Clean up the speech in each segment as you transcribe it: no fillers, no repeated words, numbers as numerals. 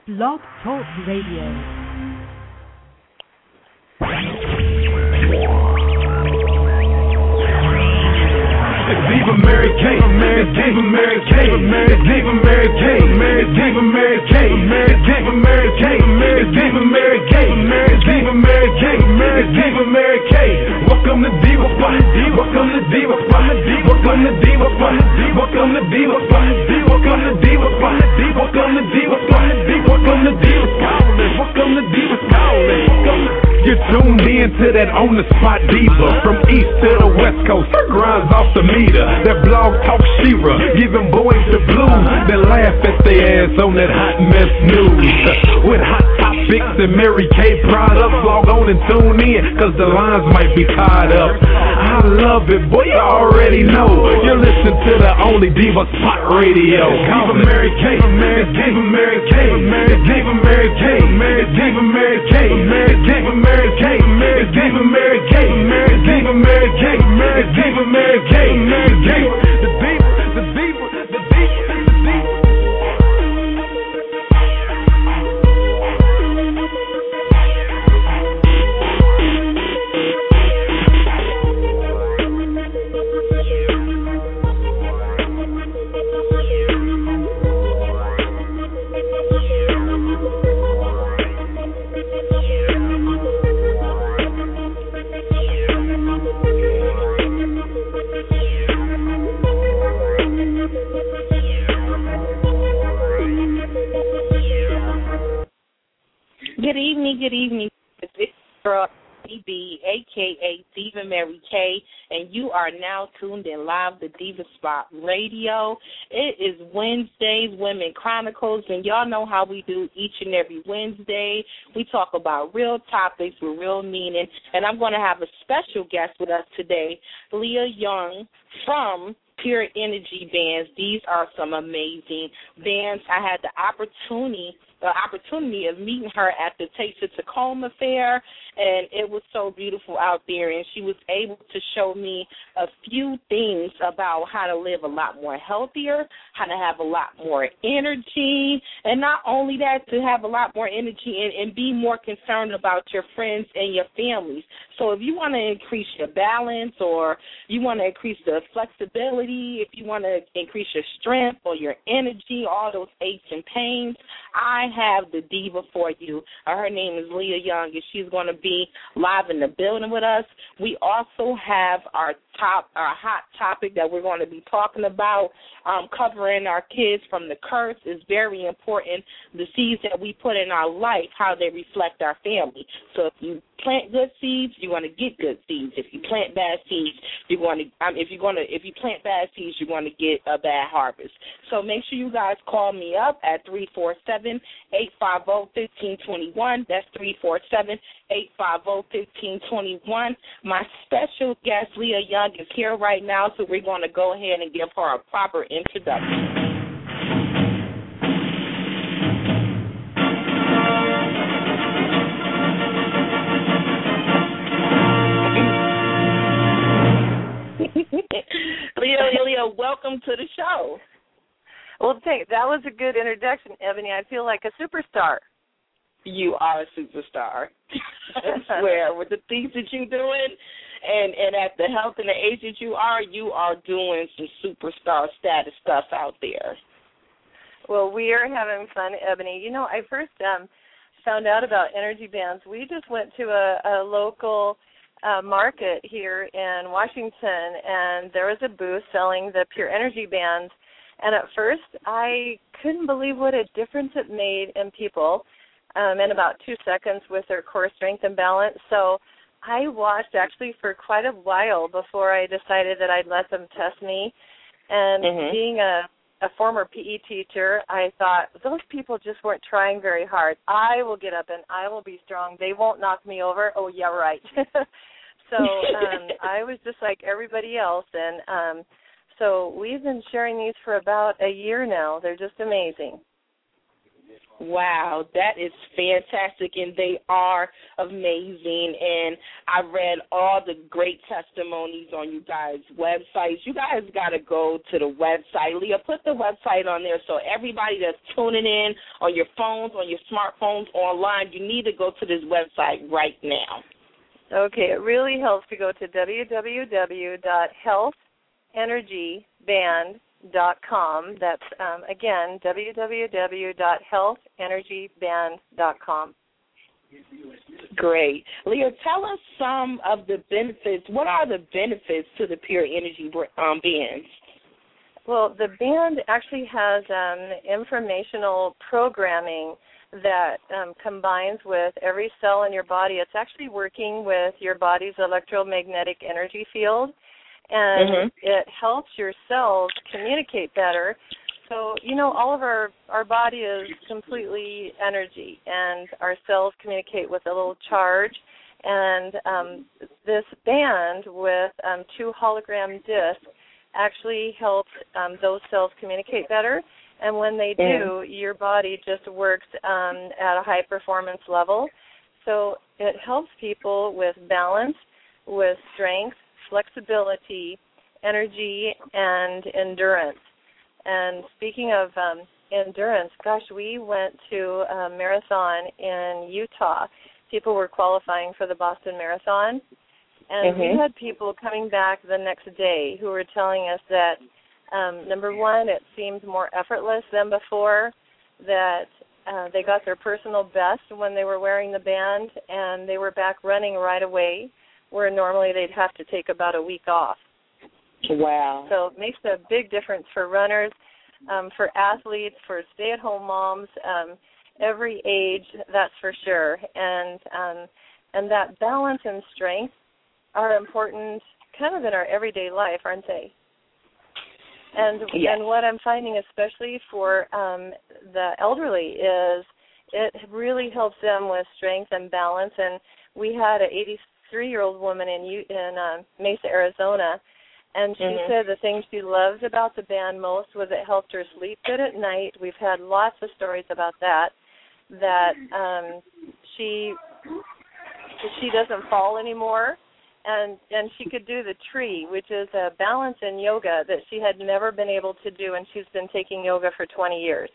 Blog Talk Radio. Diva Mary Kay, Diva Mary Kay, Diva Mary Kay, Diva Mary Kay, Diva Mary Kay, Diva Mary Kay, Diva Mary Kay, Diva Mary Kay. Welcome to Diva Spot, welcome to Diva Spot, welcome to Diva Spot, welcome to Diva Spot, welcome to Diva Spot, welcome to Diva Spot, welcome to Diva Spot, welcome to Diva Spot. You're tuned in to that on the spot diva, from east to the west coast, her grinds off the meter. That blog talk Shira, giving boys the blues, then laugh at their ass on that hot mess news. With hot topics and Mary Kay products, log on and tune in, cause the lines might be tied up. I love it, boy, you already know. You're listening to the only Diva Spot Radio. Diva Mary Kay, Diva Mary Kay, Diva Mary Kay, Diva Mary Kay, Diva Mary Kay, Diva Mary Kay, Diva Mary Kay, Diva Mary Kay, the diva, the diva, the diva, the diva. Good evening. This is girl DB, a.k.a. Diva Mary Kay, and you are now tuned in live to Diva Spot Radio. It is Wednesdays, Women Chronicles, and y'all know how we do each and every Wednesday. We talk about real topics with real meaning, and I'm going to have a special guest with us today, Leah Young from Pure Energy Bands. These are some amazing bands. I had the opportunity of meeting her at the Taste of Tacoma Fair, and it was so beautiful out there, and she was able to show me a few things about how to live a lot more healthier, how to have a lot more energy, and not only that, to have a lot more energy and be more concerned about your friends and your families. So if you want to increase your balance, or you want to increase the flexibility, if you want to increase your strength or your energy, all those aches and pains, I have the diva for you. Her name is Leah Young, and she's going to be live in the building with us. We also have our hot topic that we're going to be talking about, covering our kids from the curse. Is very important. The seeds that we put in our life, how they reflect our family. So if you plant good seeds, you're going to get good seeds. If you plant bad seeds, you're going to. If you plant bad seeds, you're going to get a bad harvest. So make sure you guys call me up at 347-850-1521. That's 347-850-1521. My special guest, Leah Young, is here right now, so we're going to go ahead and give her a proper introduction. Leah, welcome to the show. Well, that was a good introduction, Ebony. I feel like a superstar. You are a superstar. I swear, with the things that you're doing and at the health and the age that you are doing some superstar status stuff out there. Well, we are having fun, Ebony. You know, I first found out about energy bands. We just went to a local market here in Washington, and there was a booth selling the Pure Energy bands. And at first, I couldn't believe what a difference it made in people in about 2 seconds with their core strength and balance. So I watched actually for quite a while before I decided that I'd let them test me. And being a former PE teacher, I thought, those people just weren't trying very hard. I will get up and I will be strong. They won't knock me over. Oh, yeah, right. So I was just like everybody else. And so we've been sharing these for about a year now. They're just amazing. Wow, that is fantastic, and they are amazing. And I read all the great testimonies on you guys' websites. You guys got to go to the website. Leah, put the website on there so everybody that's tuning in on your phones, on your smartphones, online, you need to go to this website right now. Okay, it really helps to go to www.healthenergyband.com. That's, again, www.healthenergyband.com. Great. Leah, tell us some of the benefits. What are the benefits to the Pure Energy bands? Well, the band actually has informational programming that combines with every cell in your body. It's actually working with your body's electromagnetic energy field, and it helps your cells communicate better. So, you know, all of our body is completely energy, and our cells communicate with a little charge. And this band with 2 hologram discs actually helps those cells communicate better. And when they do, your body just works at a high performance level. So it helps people with balance, with strength, flexibility, energy, and endurance. And speaking of endurance, gosh, we went to a marathon in Utah. People were qualifying for the Boston Marathon. And we had people coming back the next day who were telling us that, number one, it seemed more effortless than before, that they got their personal best when they were wearing the band, and they were back running right away, where normally they'd have to take about a week off. Wow. So it makes a big difference for runners, for athletes, for stay-at-home moms, every age, that's for sure. And that balance and strength are important kind of in our everyday life, aren't they? And what I'm finding, especially for the elderly, is it really helps them with strength and balance. And we had an 83-year-old woman in Mesa, Arizona, and she said the thing she loves about the band most was it helped her sleep good at night. We've had lots of stories about that she doesn't fall anymore. And she could do the tree, which is a balance in yoga that she had never been able to do, and she's been taking yoga for 20 years.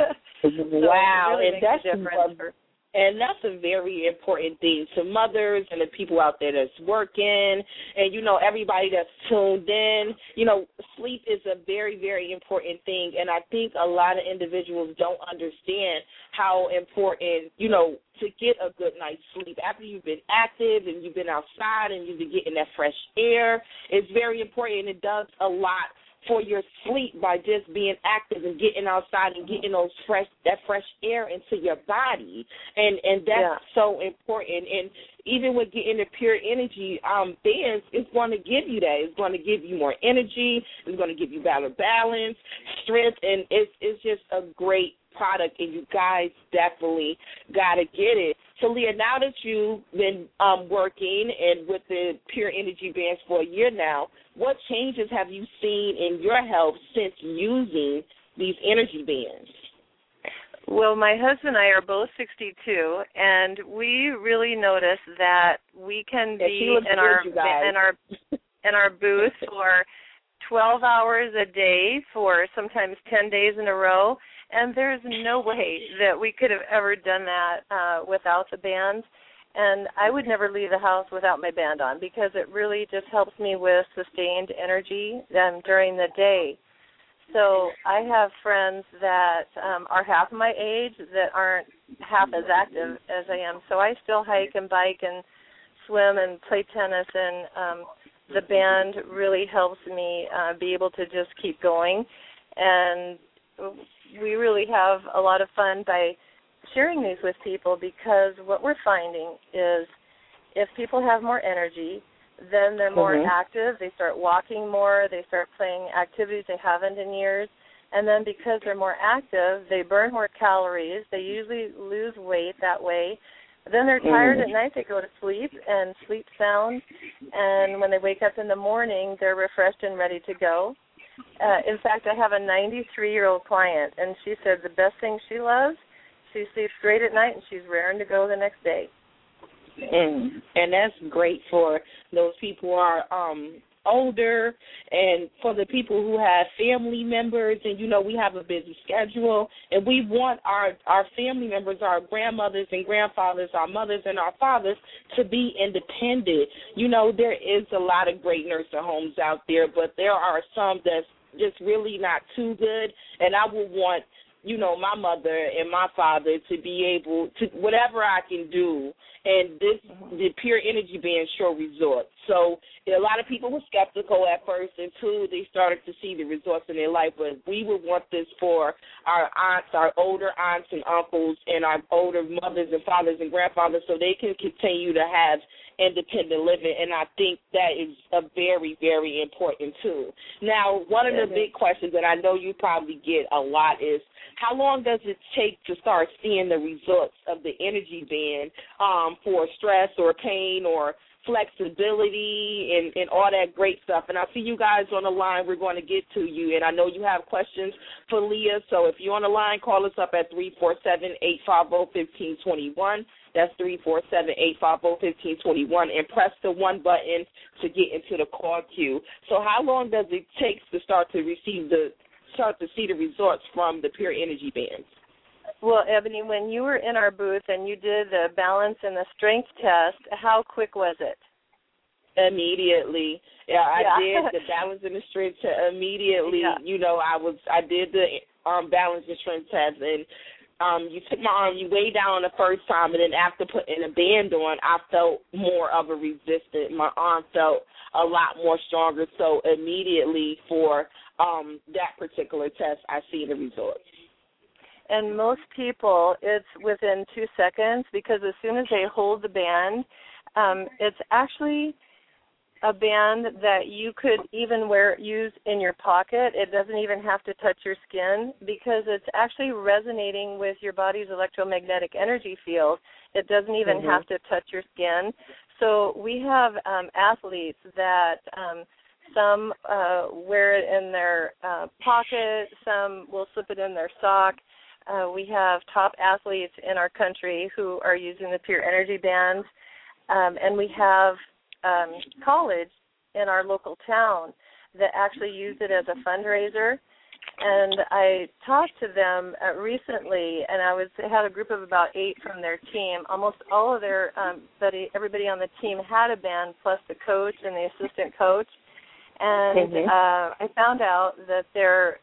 Wow, really and that's a difference. And that's a very important thing to mothers and the people out there that's working and, you know, everybody that's tuned in. You know, sleep is a very, very important thing, and I think a lot of individuals don't understand how important, you know, to get a good night's sleep after you've been active and you've been outside and you've been getting that fresh air. It's very important, and it does a lot for your sleep by just being active and getting outside and getting that fresh air into your body, and that's so important. And even with getting the Pure Energy bands, it's going to give you that. It's going to give you more energy. It's going to give you better balance, strength, and it's just a great product, and you guys definitely got to get it. So, Leah, now that you've been working and with the Pure Energy bands for a year now, what changes have you seen in your health since using these energy bands? Well, my husband and I are both 62, and we really notice that we can be in our booth for 12 hours a day for sometimes 10 days in a row, and there's no way that we could have ever done that without the bands. And I would never leave the house without my band on because it really just helps me with sustained energy during the day. So I have friends that are half my age that aren't half as active as I am. So I still hike and bike and swim and play tennis, and the band really helps me be able to just keep going. And we really have a lot of fun by sharing these with people, because what we're finding is if people have more energy, then they're more active. They start walking more. They start playing activities they haven't in years. And then because they're more active, they burn more calories. They usually lose weight that way. Then they're tired at night. They go to sleep and sleep sound. And when they wake up in the morning, they're refreshed and ready to go. In fact, I have a 93-year-old client, and she said the best thing she loves she sleeps great at night, and she's raring to go the next day. And that's great for those people who are older, and for the people who have family members. And, you know, we have a busy schedule, and we want our family members, our grandmothers and grandfathers, our mothers and our fathers to be independent. You know, there is a lot of great nursing homes out there, but there are some that's just really not too good, and I would want, you know, my mother and my father to be able to, whatever I can do, and the Pure Energy Band sure results. So a lot of people were skeptical at first until they started to see the results in their life, but we would want this for our aunts, our older aunts and uncles, and our older mothers and fathers and grandfathers, so they can continue to have independent living, and I think that is a very, very important tool. Now, one of the big questions that I know you probably get a lot is, how long does it take to start seeing the results of the energy band for stress or pain or flexibility and all that great stuff? And I see you guys on the line. We're going to get to you, and I know you have questions for Leah, so if you're on the line, call us up at 347-850-1521. That's 347-850-1521, and press the 1 button to get into the call queue. So how long does it take to start to see the results from the Pure Energy Bands? Well, Ebony, when you were in our booth and you did the balance and the strength test, how quick was it? Immediately. Yeah, I did the balance and the strength test immediately. Yeah. You know, I did the balance and strength test, and you took my arm, you weighed down the first time, and then after putting a band on, I felt more of a resistance. My arm felt a lot more stronger. So immediately for that particular test, I see the results. And most people, it's within 2 seconds, because as soon as they hold the band, it's actually a band that you could even use in your pocket. It doesn't even have to touch your skin, because it's actually resonating with your body's electromagnetic energy field. It doesn't even have to touch your skin. So we have athletes that some wear it in their pocket, some will slip it in their sock. We have top athletes in our country who are using the Pure Energy Bands, and we have college in our local town that actually use it as a fundraiser. And I talked to them recently, and I had a group of about 8 from their team. Almost all of their everybody on the team had a band, plus the coach and the assistant coach. And I found out that their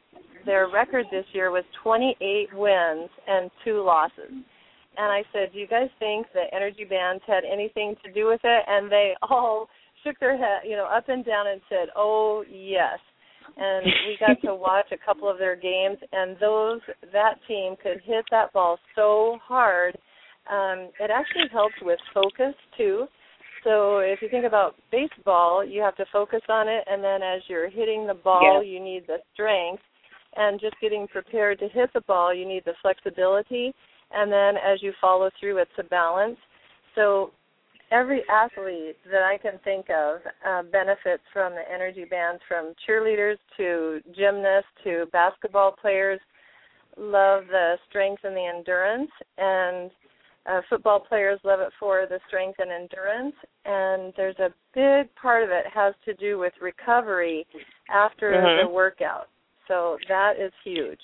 record this year was 28 wins and 2 losses. And I said, do you guys think the energy bands had anything to do with it? And they all shook their head, up and down, and said, oh, yes. And we got to watch a couple of their games, and that team could hit that ball so hard. It actually helps with focus, too. So if you think about baseball, you have to focus on it, and then as you're hitting the ball, you need the strength. And just getting prepared to hit the ball, you need the flexibility. And then as you follow through, it's a balance. So every athlete that I can think of benefits from the energy bands, from cheerleaders to gymnasts to basketball players, love the strength and the endurance. And football players love it for the strength and endurance. And there's a big part of it has to do with recovery after the workout. So that is huge.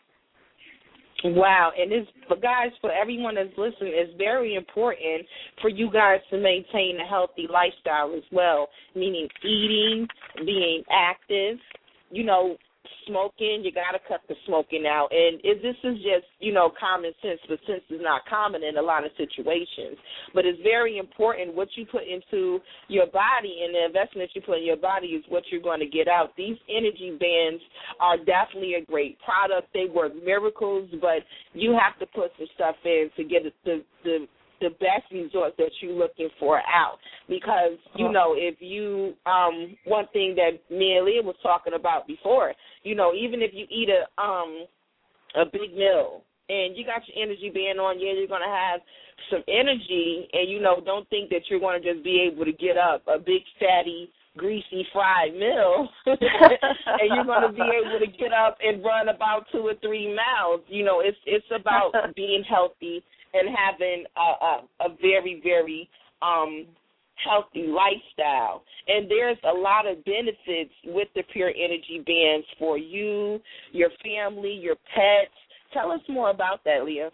Wow, and for everyone that's listening, it's very important for you guys to maintain a healthy lifestyle as well, meaning eating, being active, smoking. You got to cut the smoking out. And this is just, common sense, but sense is not common in a lot of situations. But it's very important what you put into your body, and the investment you put in your body is what you're going to get out. These energy bands are definitely a great product. They work miracles, but you have to put some stuff in to get the best results that you're looking for out. Because, if you, one thing that me and Leah was talking about before, even if you eat a big meal and you got your energy band on, you're going to have some energy, and, don't think that you're going to just be able to get up a big fatty greasy fried meal, and you're going to be able to get up and run about 2 or 3 miles. You know, it's about being healthy and having a very, very healthy lifestyle. And there's a lot of benefits with the Pure Energy bands for you, your family, your pets. Tell us more about that, Leah.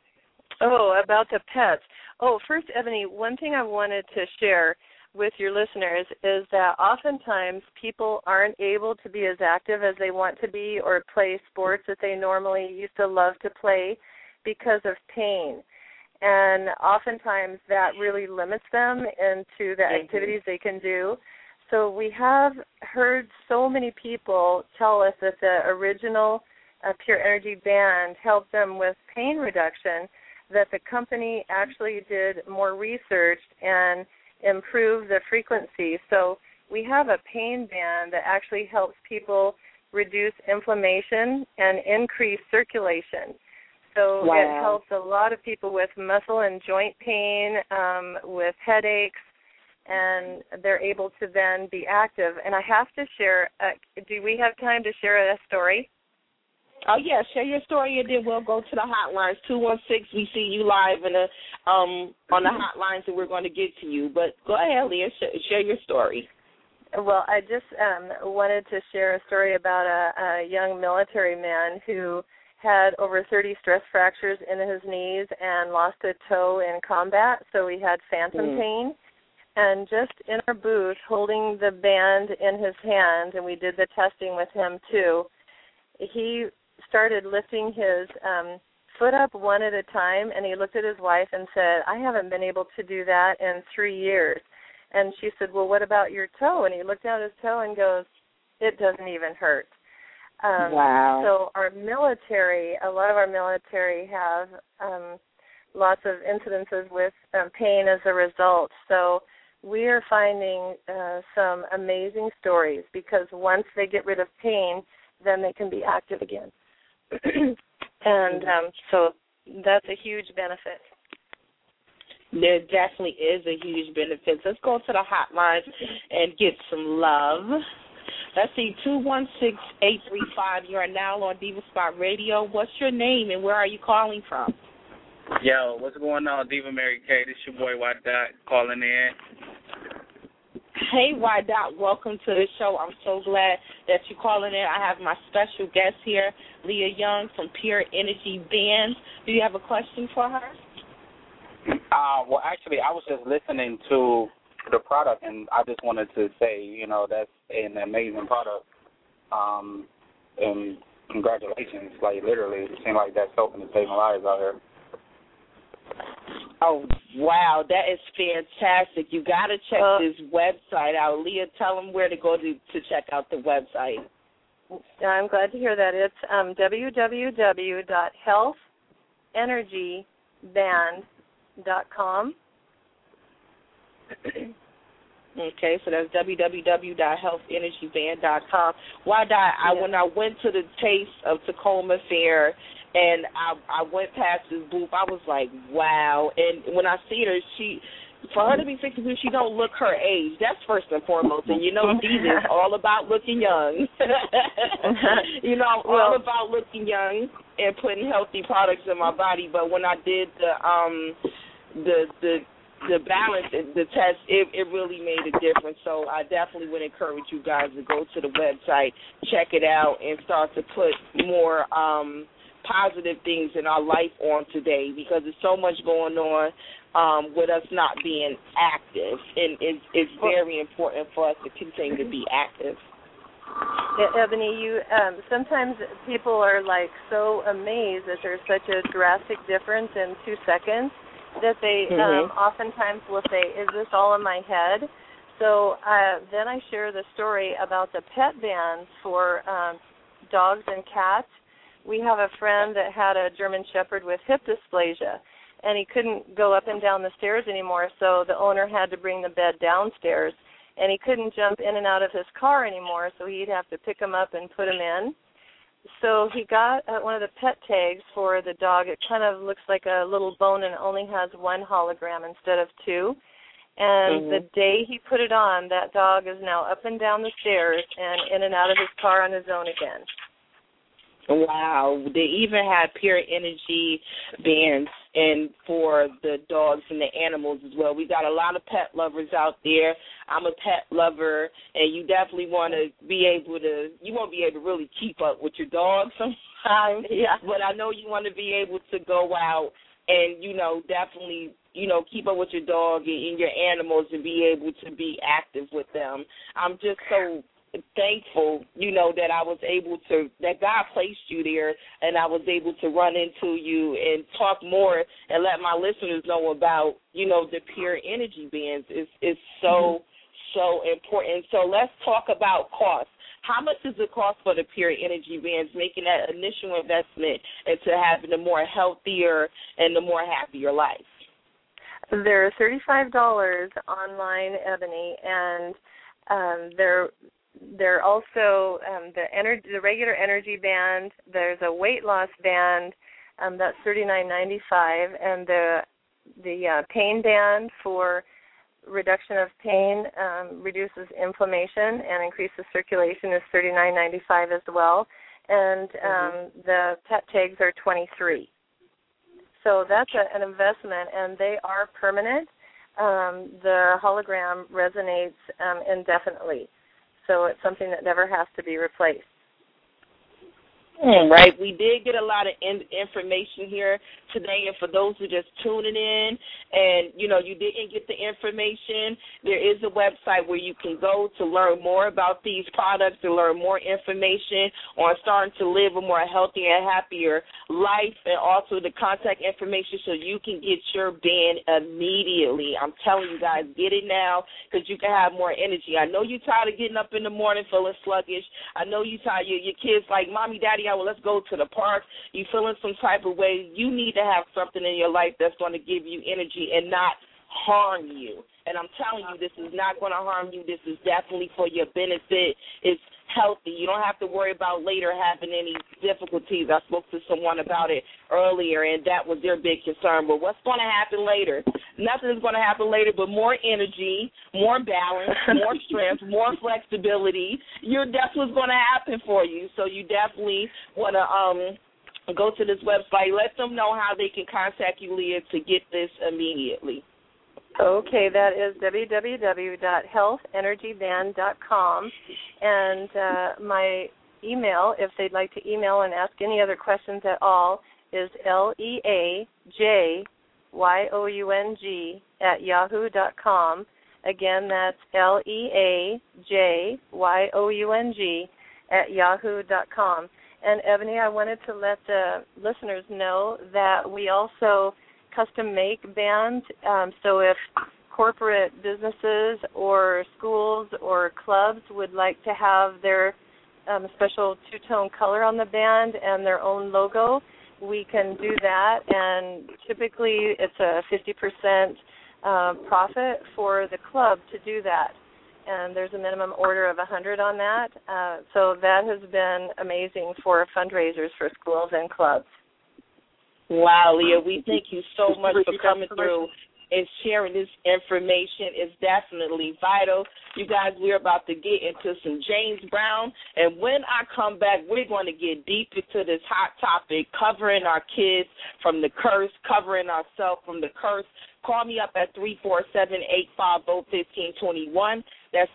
Oh, about the pets. Oh, first, Ebony, one thing I wanted to share with your listeners is that oftentimes people aren't able to be as active as they want to be or play sports that they normally used to love to play because of pain. And oftentimes that really limits them into the activities they can do. So we have heard so many people tell us that the original Pure Energy band helped them with pain reduction, that the company actually did more research and improved the frequency. So we have a pain band that actually helps people reduce inflammation and increase circulation. So it helps a lot of people with muscle and joint pain, with headaches, and they're able to then be active. And I have to share, do we have time to share a story? Oh, yeah, share your story, and then we'll go to the hotlines. 216, we see you live in on the hotlines, and we're going to get to you. But go ahead, Leah, share your story. Well, I just wanted to share a story about a young military man who had over 30 stress fractures in his knees and lost a toe in combat, so he had phantom pain. And just in our booth, holding the band in his hand, and we did the testing with him too, he started lifting his foot up one at a time, and he looked at his wife and said, I haven't been able to do that in 3 years. And she said, well, what about your toe? And he looked down at his toe and goes, it doesn't even hurt. Wow. So our military, a lot of our military have lots of incidences with pain as a result. So we are finding some amazing stories because once they get rid of pain, then they can be active again. And so that's a huge benefit. There definitely is a huge benefit. Let's go to the hotlines and get some love. Let's see, 216-835. You are now on Diva Spot Radio. What's your name and where are you calling from? Yo, what's going on, Diva Mary Kay? This your boy Y Dot calling in. Hey, Y Dot, welcome to the show. I'm so glad that you're calling in. I have my special guest here, Leah Young from Pure Energy Bands. Do you have a question for her? Well, actually, I was just listening to the product, and I just wanted to say, you know, that's an amazing product. And congratulations. Like, literally, it seems like that's helping to save lives out here. Oh, wow, that is fantastic. You got to check this website out. Leah, tell them where to go to check out the website. I'm glad to hear that. It's www.healthenergyband.com. Okay, so that's www.healthenergyband.com. When I went to the Taste of Tacoma Fair and I went past this booth, I was like, wow. And when I see her, for her to be 62, she don't look her age. That's first and foremost. And you know, Diva is all about looking young. You know, I'm all about looking young and putting healthy products in my body. But when I did the balance, the test, it really made a difference. So I definitely would encourage you guys to go to the website, check it out, and start to put more positive things in our life on today, because there's so much going on with us not being active, and it's very important for us to continue to be active. Yeah, Ebony, you sometimes people are like so amazed that there's such a drastic difference in 2 seconds that they oftentimes will say, is this all in my head? So then I share the story about the pet bands for dogs and cats. We have a friend that had a German Shepherd with hip dysplasia, and he couldn't go up and down the stairs anymore, so the owner had to bring the bed downstairs, and he couldn't jump in and out of his car anymore, so he'd have to pick him up and put him in. So he got one of the pet tags for the dog. It kind of looks like a little bone and only has one hologram instead of two. And the day he put it on, that dog is now up and down the stairs and in and out of his car on his own again. Wow. They even have Pure Energy bands and for the dogs and the animals as well. We got a lot of pet lovers out there. I'm a pet lover, and you definitely want to be able to, you won't be able to really keep up with your dog sometimes, but I know you want to be able to go out and, definitely, keep up with your dog and your animals and be able to be active with them. I'm just so thankful, that I was able to, that God placed you there and I was able to run into you and talk more and let my listeners know about, the Pure Energy bands. It's so important. So let's talk about cost. How much does it cost for the Pure Energy bands, making that initial investment into having a more healthier and a more happier life? They're $35 online, Ebony, and they're also the regular energy band. There's a weight loss band that's $39.95, and the pain band for reduction of pain reduces inflammation and increases circulation is $39.95 as well, and the pet tags are $23. So that's an investment, and they are permanent. The hologram resonates indefinitely. So it's something that never has to be replaced. Right. We did get a lot of information here today, and for those who just tuning in and, you didn't get the information, there is a website where you can go to learn more about these products, to learn more information on starting to live a more healthy and happier life, and also the contact information so you can get your band immediately. I'm telling you guys, get it now because you can have more energy. I know you're tired of getting up in the morning feeling sluggish. I know you're tired. Your kids like, Mommy, Daddy, well, let's go to the park. You feeling some type of way. You need to have something in your life that's going to give you energy and not harm you. And I'm telling you, this is not going to harm you. This is definitely for your benefit. It's healthy. You don't have to worry about later having any difficulties. I spoke to someone about it earlier, and that was their big concern. But what's going to happen later? Nothing is going to happen later but more energy, more balance, more strength, more flexibility. That's what's going to happen for you. So you definitely want to go to this website. Let them know how they can contact you, Leah, to get this immediately. Okay, that is www.healthenergyband.com, and my email, if they'd like to email and ask any other questions at all, is leajoung@yahoo.com. Again, that's leajoung@yahoo.com. And Ebony, I wanted to let the listeners know that we also custom make bands, so if corporate businesses or schools or clubs would like to have their special two-tone color on the band and their own logo, we can do that, and typically it's a 50% profit for the club to do that, and there's a minimum order of 100 on that, so that has been amazing for fundraisers for schools and clubs. Wow, Leah, we thank you so much for coming through and sharing this information. It's definitely vital. You guys, we're about to get into some James Brown, and when I come back, we're going to get deep into this hot topic, covering our kids from the curse, covering ourselves from the curse. Call me up at 347-850-1521. That's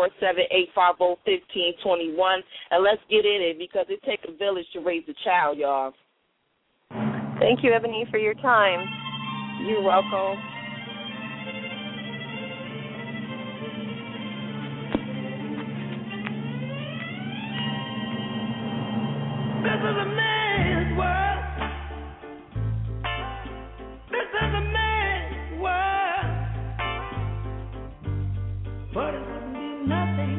347-850-1521, and let's get in it because it takes a village to raise a child, y'all. Thank you, Ebony, for your time. You're welcome. This is a man's world. This is a man's world. But it wouldn't be nothing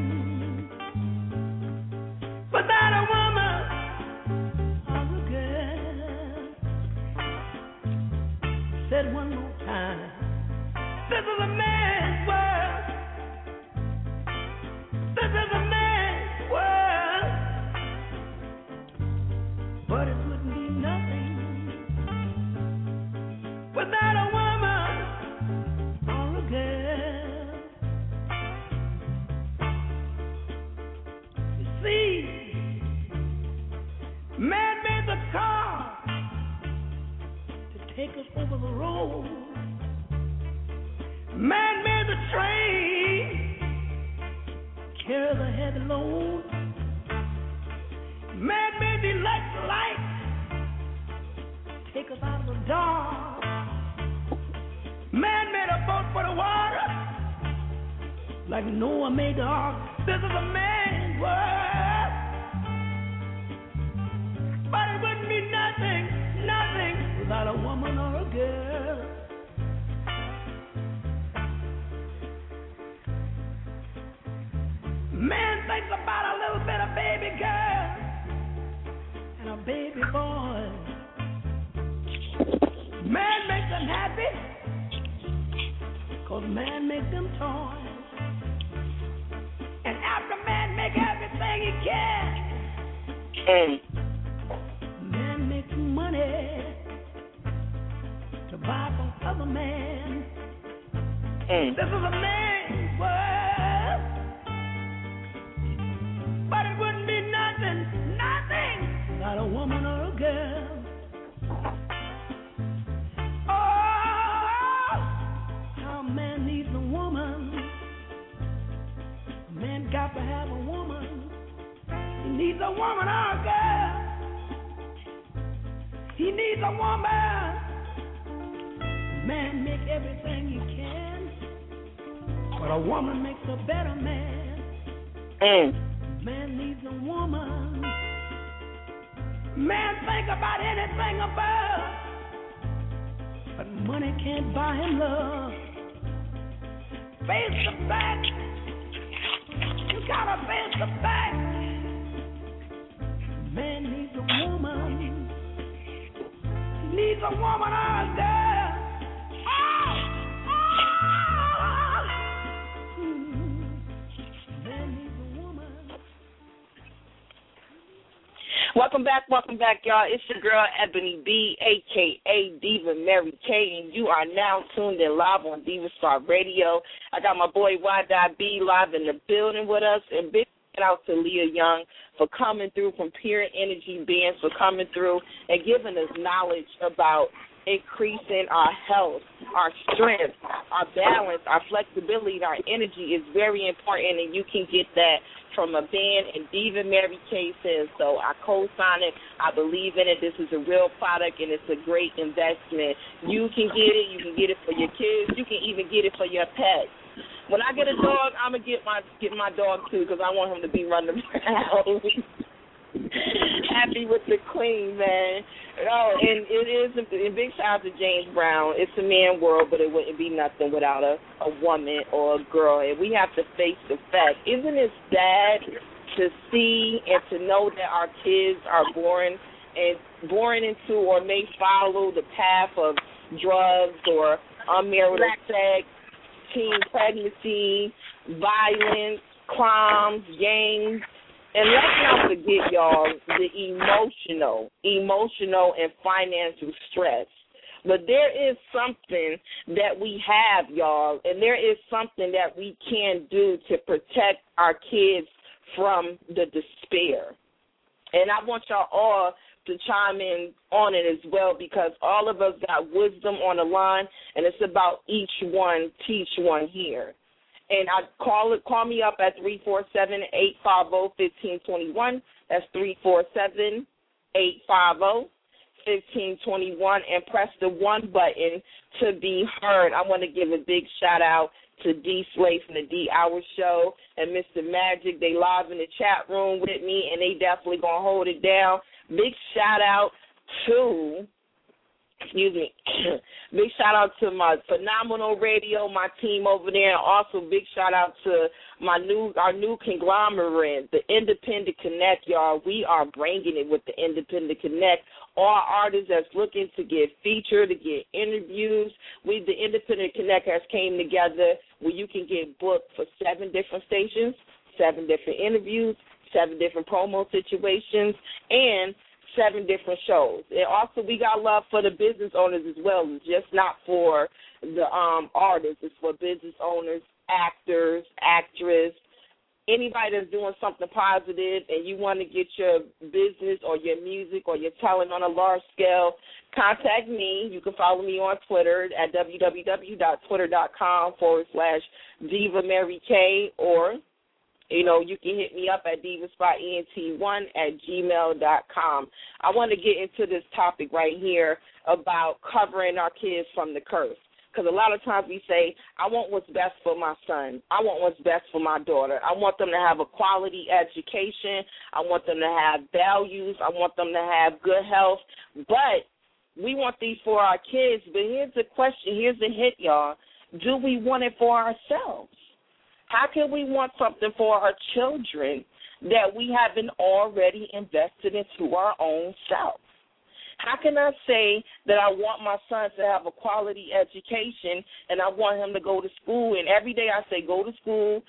without a woman. Said one more time. take us over the road. Man made the train carry the heavy load. Man made the electric light take us out of the dark. Man made a boat for the water like Noah made the ark. This is a man's world, but it wouldn't be nothing without a woman or a girl. Man thinks about a little bit of baby girl and a baby boy. Man makes them happy, 'cause man makes them toys. And after man make everything he can, man makes money to buy from other man. This is a man's world, but it wouldn't be nothing without a woman or a girl. Oh, how a man needs a woman. A man got to have a woman. He needs a woman or a girl. He needs a woman. Man makes everything he can, but a woman makes a better man. Man needs a woman. Man think about anything above, but money can't buy him love. Face the fact, you gotta face the fact. Man needs a woman. He needs a woman or a girl. Welcome back, y'all. It's your girl, Ebony B, a.k.a. Diva Mary K, and you are now tuned in live on Diva Star Radio. I got my boy Y.B live in the building with us, and big shout out to Leah Young for coming through from Pure Energy Bands, for coming through and giving us knowledge about increasing our health, our strength, our balance, our flexibility, our energy is very important, and you can get that from a band, and Diva Mary K says so. I co-sign it. I believe in it. This is a real product, and it's a great investment. You can get it. You can get it for your kids. You can even get it for your pets. When I get a dog, I'm going to get my dog, too, because I want him to be running around. Happy with the queen, man. Oh, and it is a big shout out to James Brown. It's a man world, but it wouldn't be nothing without a woman or a girl. And we have to face the fact. Isn't it sad to see and to know that our kids are born into or may follow the path of drugs or unmerited sex, teen pregnancy, violence, crimes, gangs? And let's not forget, y'all, the emotional and financial stress. But there is something that we have, y'all, and there is something that we can do to protect our kids from the despair. And I want y'all all to chime in on it as well, because all of us got wisdom on the line, and it's about each one, teach one here. And call me up at 347-850-1521. That's 347-850-1521, and press the 1 button to be heard. I want to give a big shout-out to D. Slay from the D Hour Show and Mr. Magic. They live in the chat room with me, and they definitely going to hold it down. Big shout-out to... big shout out to my Phenomenal Radio, my team over there, and also big shout out to our new conglomerate, the Independent Connect, y'all. We are bringing it with the Independent Connect. All artists that's looking to get featured, to get interviews, the Independent Connect has came together where you can get booked for 7 different stations, 7 different interviews, 7 different promo situations, and 7 different shows. And also, we got love for the business owners as well. It's just not for the artists. It's for business owners, actors, actresses, anybody that's doing something positive and you want to get your business or your music or your talent on a large scale contact me. You can follow me on Twitter at www.twitter.com/DivaMaryK, or, you can hit me up at divaspotent1@gmail.com. I want to get into this topic right here about covering our kids from the curse. Because a lot of times we say, I want what's best for my son. I want what's best for my daughter. I want them to have a quality education. I want them to have values. I want them to have good health. But we want these for our kids. But here's the question. Here's the hit, y'all. Do we want it for ourselves? How can we want something for our children that we haven't already invested into our own self? How can I say that I want my son to have a quality education and I want him to go to school, and every day I say go to school,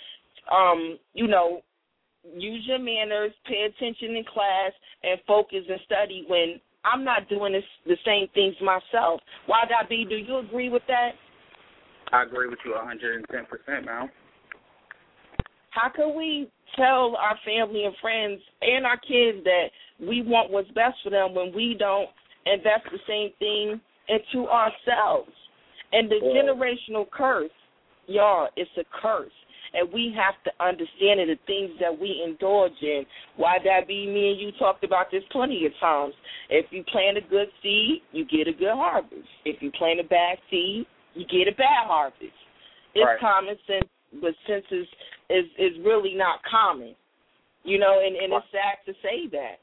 use your manners, pay attention in class, and focus and study when I'm not doing the same things myself? YB, do you agree with that? I agree with you 110%, man. How can we tell our family and friends and our kids that we want what's best for them when we don't invest the same thing into ourselves? And the generational curse, y'all, it's a curse. And we have to understand it, the things that we indulge in. YB, me and you talked about this plenty of times. If you plant a good seed, you get a good harvest. If you plant a bad seed, you get a bad harvest. It's right. Common sense, but sense is really not common. And it's sad to say that.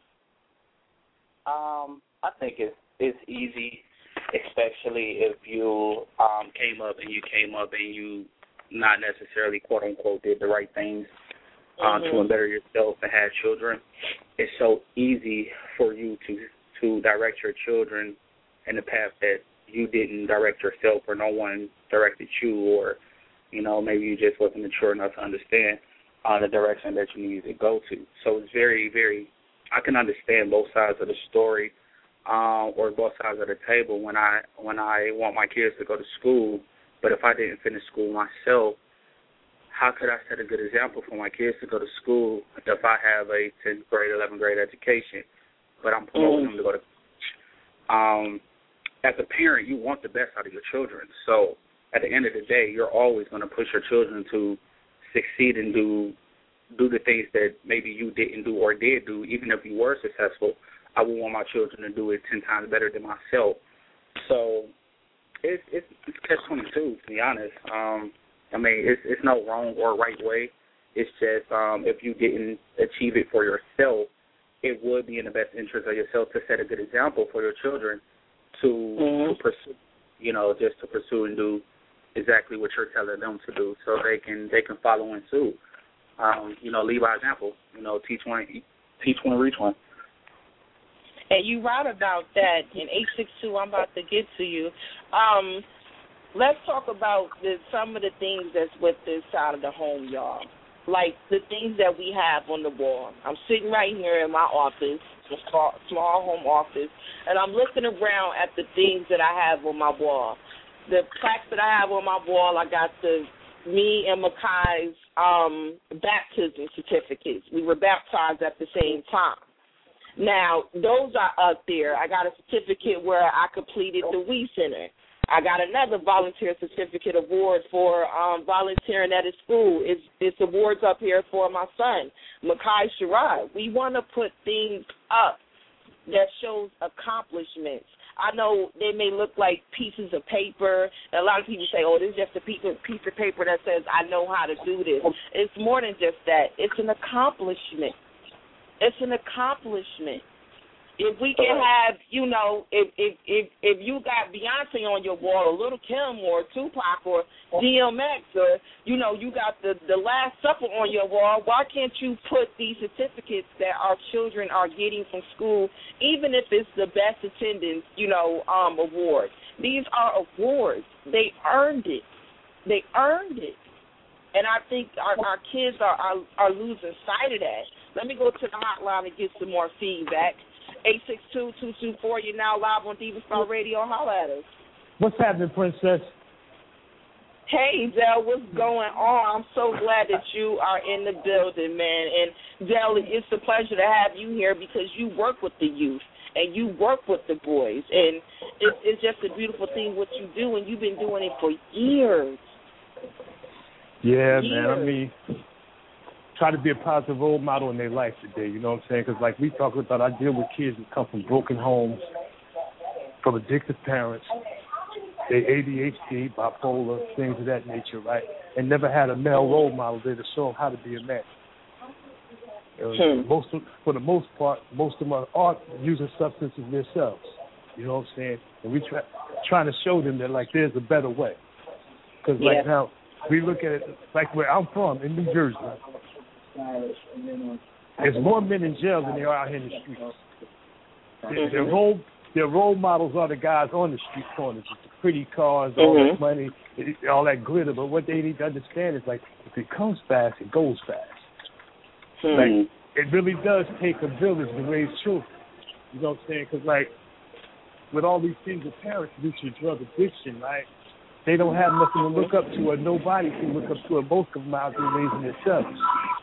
I think it's easy, especially if you came up and you not necessarily, quote unquote, did the right things to better yourself and had children. It's so easy for you to direct your children in the path that you didn't direct yourself, or no one directed you, or maybe you just wasn't mature enough to understand the direction that you needed to go to. So it's very, very, I can understand both sides of the story, or both sides of the table when I want my kids to go to school, but if I didn't finish school myself, how could I set a good example for my kids to go to school if I have a 10th grade, 11th grade education, but I'm promoting them to go to college? As a parent, you want the best out of your children. So at the end of the day, you're always going to push your children to succeed and do the things that maybe you didn't do or did do. Even if you were successful, I would want my children to do it 10 times better than myself. So it's catch-22, to be honest. It's no wrong or right way. It's just if you didn't achieve it for yourself, it would be in the best interest of yourself to set a good example for your children to pursue, just to pursue and do exactly what you're telling them to do, so they can follow in suit. Lead by example. Teach one, reach one. And you right about that. In 862, I'm about to get to you. Let's talk about some of the things that's with this side of the home, y'all. Like the things that we have on the wall. I'm sitting right here in my office, a small home office, and I'm looking around at the things that I have on my wall. The plaques that I have on my wall, I got me and Makai's baptism certificates. We were baptized at the same time. Now, those are up there. I got a certificate where I completed the WE Center. I got another volunteer certificate award for volunteering at a school. It's awards up here for my son, Makai Sherrod. We want to put things up that shows accomplishments. I know they may look like pieces of paper. And a lot of people say, this is just a piece of paper that says I know how to do this. It's more than just that. It's an accomplishment. It's an accomplishment. If we can have, if you got Beyonce on your wall, or Little Kim, or Tupac, or DMX, or, you got the Last Supper on your wall, why can't you put these certificates that our children are getting from school, even if it's the best attendance, award? These are awards. They earned it. They earned it. And I think our kids are losing sight of that. Let me go to the hotline and get some more feedback. 862-224, you're now live on Diva Spot Radio. Holla at us. What's happening, Princess? Hey, Del, what's going on? I'm so glad that you are in the building, man. And, Del, it's a pleasure to have you here because you work with the youth. and you work with the boys, and it's just a beautiful thing what you do, and you've been doing it for years. Yeah, man. I mean, try to be a positive role model in their life today. You know what I'm saying? Because like we talk about, I deal with kids that come from broken homes, from addicted parents. They ADHD, bipolar, things of that nature, right? And never had a male role model there to show them how to be a man. For the most part, most of them are using substances themselves. You know what I'm saying? And we trying to show them that, like, there's a better way. Because, like, now, we look at it, like where I'm from, in New Jersey, there's more men in jail than there are out here in the streets. Their role models are the guys on the street corners, with the pretty cars, all that money, all that glitter. But what they need to understand is, like, if it comes fast, it goes fast. Like, it really does take a village to raise children. You know what I'm saying? Because, like, with all these things with parents due to drug addiction, right, they don't have nothing to look up to, or nobody can look up to, or most of them out there raising themselves.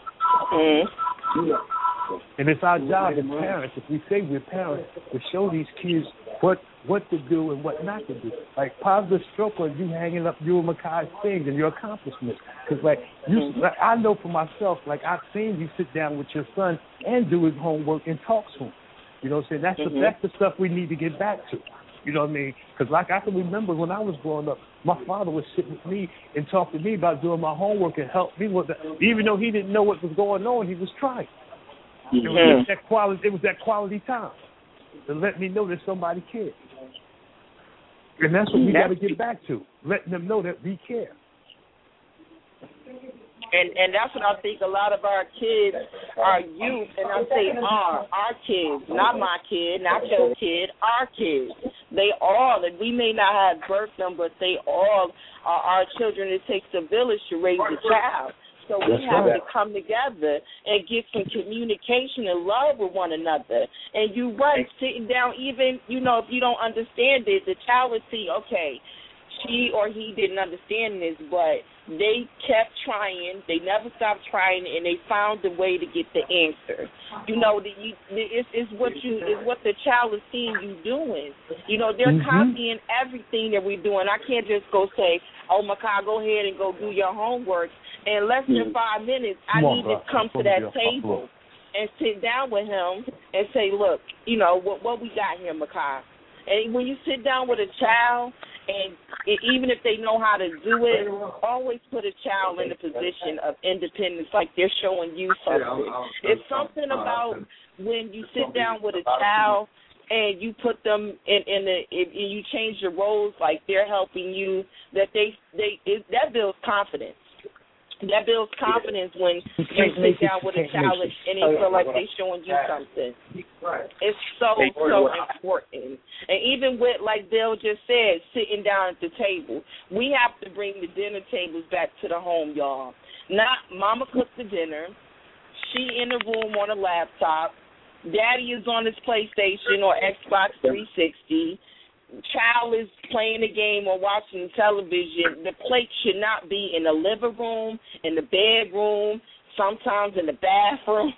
And it's our job as parents, if we say we're parents, to show these kids what to do and what not to do. Like, positive stroke on you hanging up you and Makai's things and your accomplishments. Because, like, I know for myself, like, I've seen you sit down with your son and do his homework and talk to him. You know what I'm saying? That's the stuff we need to get back to. You know what I mean? Because, like, I can remember when I was growing up, my father would sit with me and talk to me about doing my homework and help me with that. Even though he didn't know what was going on, he was trying. It was that quality time to let me know that somebody cared. And that's what we got to get back to, letting them know that we care. And that's what I think a lot of our kids, our youth, and I say our kids, not my kid, not your kid, our kids. They all, and we may not have birth them, but they all are our children. It takes a village to raise a child. So we have to come together and get some communication and love with one another. And you're right, sitting down, even, you know, if you don't understand it, the child would see, okay, she or he didn't understand this, but they kept trying. They never stopped trying, and they found a way to get the answer. You know, it's what the child is seeing you doing. You know, they're copying everything that we're doing. I can't just go say, oh, Makai, go ahead and go do your homework. In less than 5 minutes, I need to come to that table and sit down with him and say, look, you know, what we got here, Makai. And when you sit down with a child, and even if they know how to do it, always put a child in a position of independence, like they're showing you something. It's something about when you sit down with a child and you put them and you change the roles, like they're helping you, that that builds confidence. That builds confidence when you sit down with a child and they feel like they're showing you something. It's so important. And even with, like Dale just said, sitting down at the table, we have to bring the dinner tables back to the home, y'all. Not mama cooked the dinner, she in the room on a laptop, daddy is on his PlayStation or Xbox 360, child is playing a game or watching television. The plate should not be in the living room, in the bedroom, sometimes in the bathroom.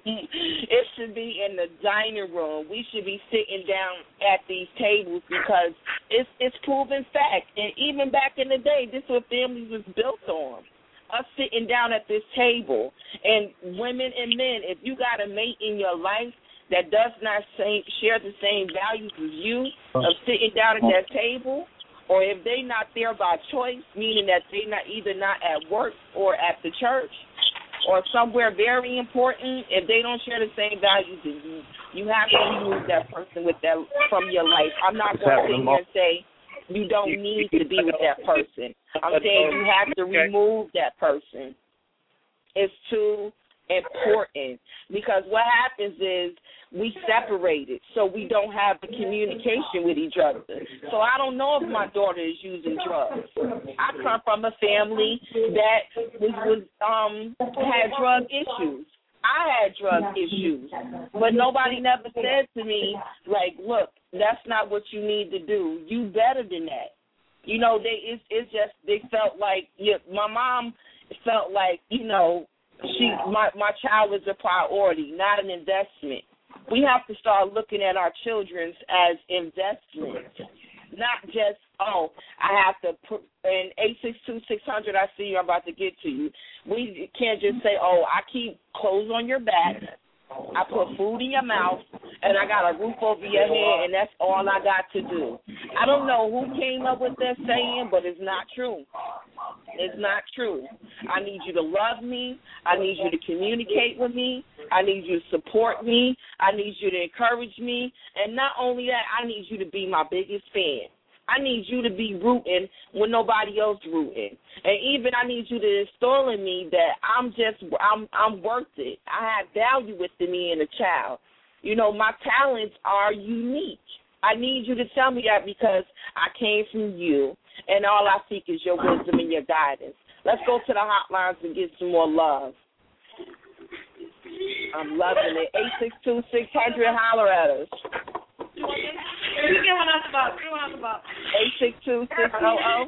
It should be in the dining room. We should be sitting down at these tables because it's proven fact. And even back in the day, this is what families was built on. Us sitting down at this table. And women and men, if you got a mate in your life that does not share the same values as you, of sitting down at that table, or if they're not there by choice, meaning that they're either not at work or at the church or somewhere very important, if they don't share the same values as you, you have to remove that person from your life. I'm not going to sit here and say you don't need to be with that person. I'm saying you have to remove that person. It's too important, because what happens is we separated, so we don't have the communication with each other. So I don't know if my daughter is using drugs. I come from a family that had drug issues. I had drug issues, but nobody never said to me, like, look, that's not what you need to do. You better than that. You know, they felt like, my mom felt like, you know, my child was a priority, not an investment. we have to start looking at our children as investments, not just, oh, I have to put in 862-600, I see you, I'm about to get to you. We can't just say, oh, I keep clothes on your back, I put food in your mouth, and I got a roof over your head, and that's all I got to do. I don't know who came up with that saying, but it's not true. It's not true. I need you to love me. I need you to communicate with me. I need you to support me. I need you to encourage me. And not only that, I need you to be my biggest fan. I need you to be rooting when nobody else rooting. And even I need you to instill in me that I'm worth it. I have value within me in a child. You know, my talents are unique. I need you to tell me that because I came from you, and all I seek is your wisdom and your guidance. Let's go to the hotlines and get some more love. I'm loving it. 862-600, holler at us. Get one out the box. 862-600.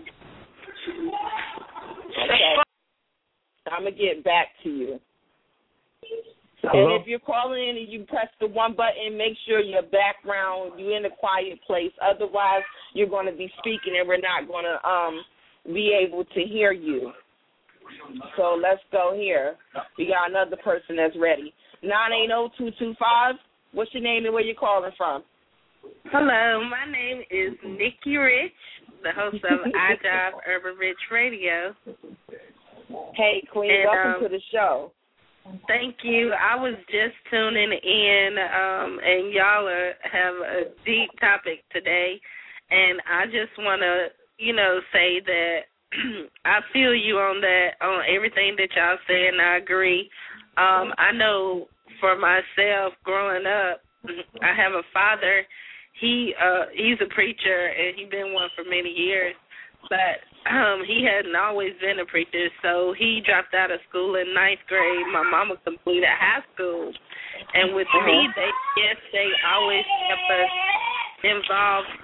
Okay. I'm going to get back to you. Hello? And if you're calling in and you press the one button, make sure your background, you're in a quiet place. Otherwise, you're going to be speaking and we're not going to be able to hear you. So let's go here. We got another person that's ready. 980-225. What's your name and where you calling from? Hello, my name is Nikki Rich, the host of iJob Urban Rich Radio. Hey, Queen, and, welcome to the show. Thank you. I was just tuning in, and y'all have a deep topic today, and I just want to, say that I feel you on that, on everything that y'all say, and I agree. I know for myself, growing up, I have a father. He's a preacher, and he's been one for many years, but he hadn't always been a preacher, so he dropped out of school in 9th grade. My mama completed high school, and with me, they always kept us involved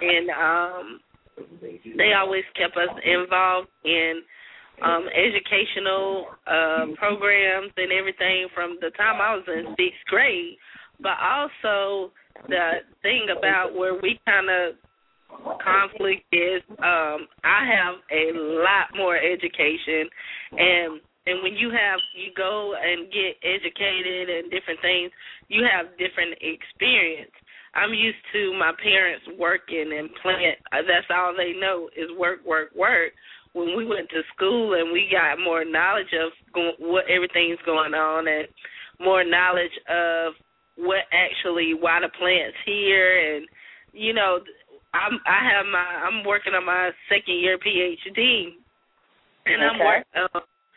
in educational programs and everything from the time I was in 6th grade, but also the thing about where we kind of conflict is I have a lot more education, and when you go and get educated and different things, you have different experience. I'm used to my parents working and plant. That's all they know is work, work, work. When we went to school and we got more knowledge of what everything's going on and more knowledge of why the plant's here, and I'm working on my 2nd year PhD, and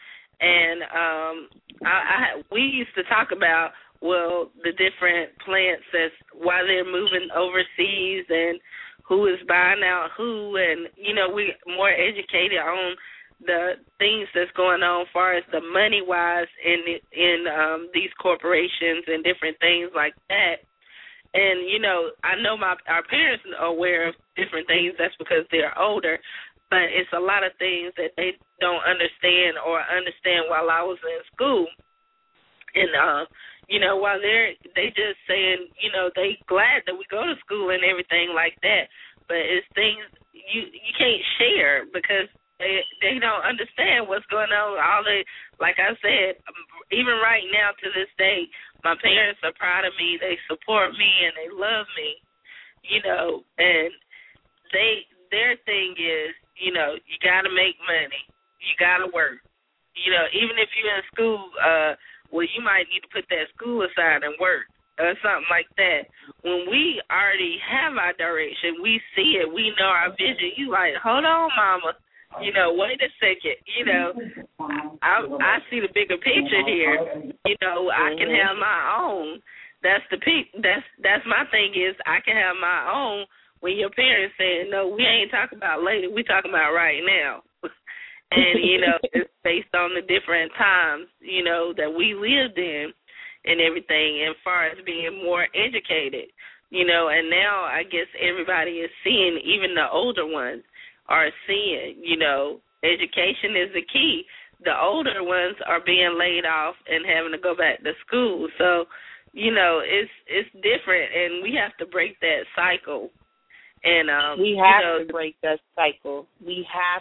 we used to talk about the different plants why they're moving overseas and who is buying out who, and we more educated on the things that's going on as far as the money wise in these corporations and different things like that. And I know our parents are aware of different things. That's because they're older, but it's a lot of things that they don't understand or understand while I was in school. And while they just saying they glad that we go to school and everything like that, but it's things you can't share because they don't understand what's going on. Like I said, even right now to this day, my parents are proud of me. They support me and they love me, and their thing is, you got to make money. You got to work. Even if you're in school, you might need to put that school aside and work or something like that. When we already have our direction, we see it, we know our vision, you like, hold on, mama. Wait a second. I see the bigger picture here. I can have my own. That's my thing is I can have my own. When your parents saying no, we ain't talking about later. We talking about right now. And it's based on the different times that we lived in and everything, and as far as being more educated. And now I guess everybody is seeing, even the older ones are seeing, education is the key. The older ones are being laid off and having to go back to school. So, it's different, and we have to break that cycle. And we have to break that cycle. We have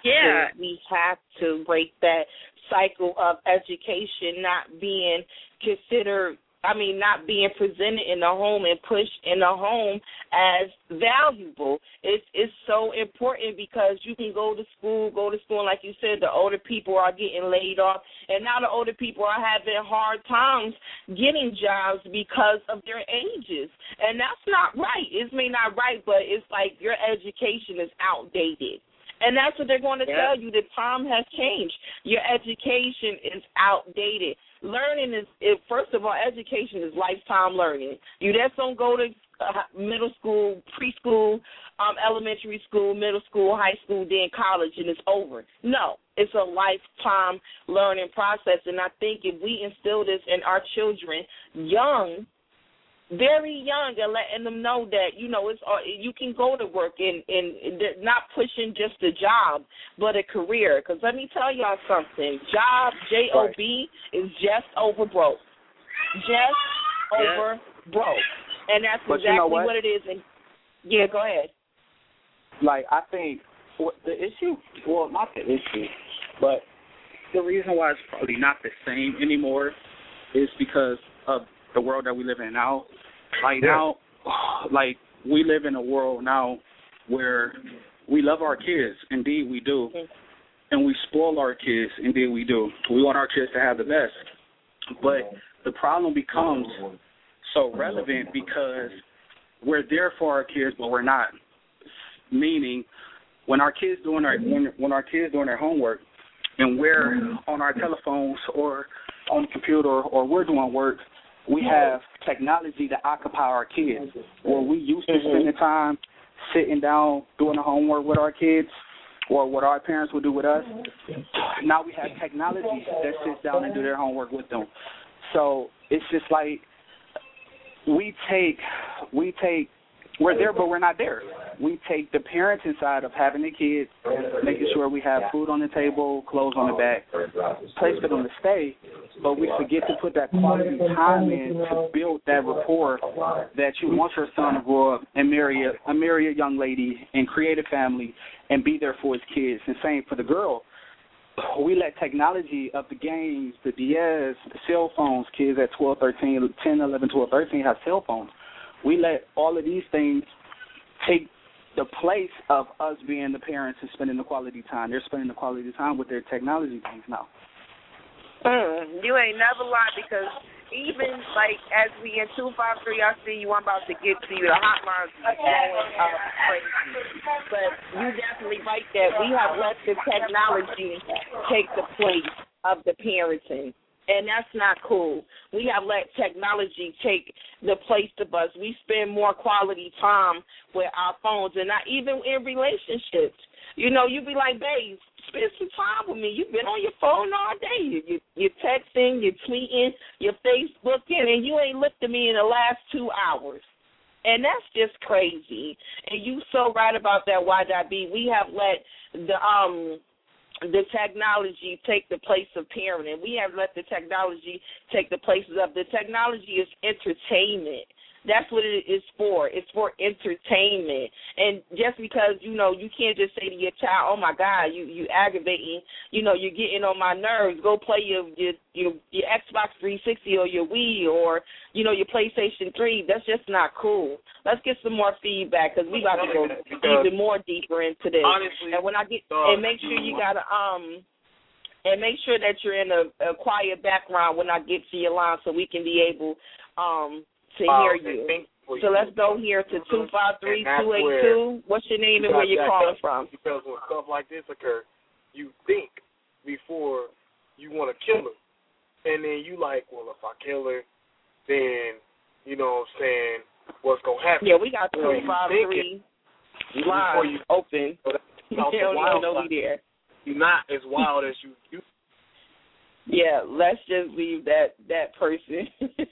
to break that cycle of education not being considered. Not being presented in the home and pushed in the home as valuable. It's so important because you can go to school, and like you said, the older people are getting laid off, and now the older people are having hard times getting jobs because of their ages. And that's not right. It's not right, but it's like your education is outdated. And that's what they're going to tell you. The time has changed. Your education is outdated. Learning first of all, education is lifetime learning. You just don't go to middle school, preschool, elementary school, middle school, high school, then college, and it's over. No, it's a lifetime learning process. And I think if we instill this in our children young, very young, and letting them know that, it's you can go to work and not pushing just a job, but a career. Because let me tell y'all something. Job, J-O-B, is just over broke. Just over broke. And that's exactly what it is. And go ahead. Like, I think the issue, well, not the issue, but the reason why it's probably not the same anymore is because of the world that we live in now. Now, we live in a world now where we love our kids. Indeed, we do. And we spoil our kids. Indeed, we do. We want our kids to have the best. But the problem becomes so relevant because we're there for our kids, but we're not. Meaning, when our kids doing their homework, and we're on our telephones or on the computer or we're doing work, we have technology to occupy our kids. Where we used to spending time sitting down doing the homework with our kids or what our parents would do with us, now we have technology that sits down and do their homework with them. So it's just like we're there, but we're not there. We take the parents inside of having the kids, making sure we have food on the table, clothes on the back, place for them to stay, but we forget to put that quality time in to build that rapport that you want your son to grow up and marry a young lady and create a family and be there for his kids. And same for the girl. We let technology of the games, the DS, the cell phones, kids at 12, 13, 10, 11, 12, 13 have cell phones. We let all of these things take the place of us being the parents and spending the quality time. They're spending the quality time with their technology things now. You ain't never lied, because even as we in 253, I see you. I'm about to get to you. The hotlines are going crazy. But you definitely right there. We have let the technology take the place of the parenting. And that's not cool. We have let technology take the place of us. We spend more quality time with our phones, and not even in relationships. You be like, babe, spend some time with me. You've been on your phone all day. You're texting, you're tweeting, you're Facebooking, and you ain't looked at me in the last 2 hours. And that's just crazy. And you so right about that, YB. We have let the technology take the place of parenting. We have let the technology take the places of. The technology is entertainment. That's what it is for. It's for entertainment. And just because, you can't just say to your child, oh, my God, you aggravating, you're getting on my nerves. Go play your Xbox 360 or your Wii or, your PlayStation 3. That's just not cool. Let's get some more feedback, because we got to go even more deeper into this. Honestly, and when I get and make sure you got to and make sure that you're in a quiet background when I get to your line, so we can be able to hear you. So let's go here to 253-282. What's your name and where you're calling from? Because when stuff like this occurs, you think before you want to kill her. And then you like, well, if I kill her, then, what's going to happen? Yeah, we got 253 lines open. You don't even know we there. You're not as wild as you. Yeah, let's just leave that person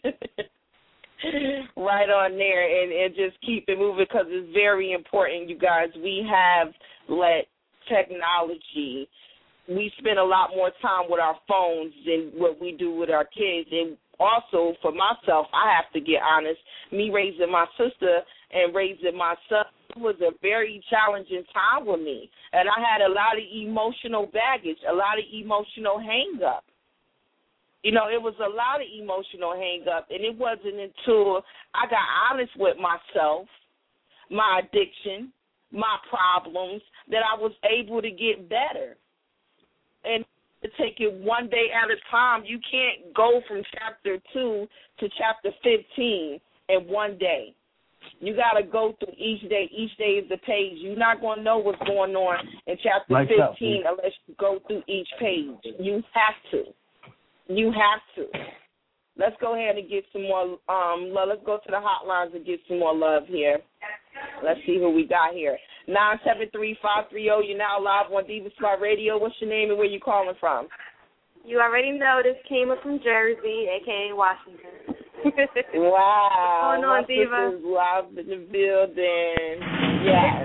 right on there and just keep it moving, because it's very important, you guys. We have let technology, we spend a lot more time with our phones than what we do with our kids. And also for myself, I have to get honest, me raising my sister and raising my son, it was a very challenging time with me. And I had a lot of emotional baggage, a lot of emotional hang-up. You know, it was a lot of emotional hang-up, and it wasn't until I got honest with myself, my addiction, my problems, that I was able to get better. And to take it one day at a time, you can't go from chapter 2 to chapter 15 in one day. You got to go through each day. Each day is a page. You're not going to know what's going on in chapter 15 unless you go through each page. You have to. You have to. Let's go ahead and get some more love. Let's go to the hotlines and get some more love here. Let's see who we got here. 973-530. You're now live on Diva Spot Radio. What's your name and where you calling from? You already know this came up from Jersey, a.k.a. Washington. Wow. What's going on, Diva? My sister's live in the building. Yes.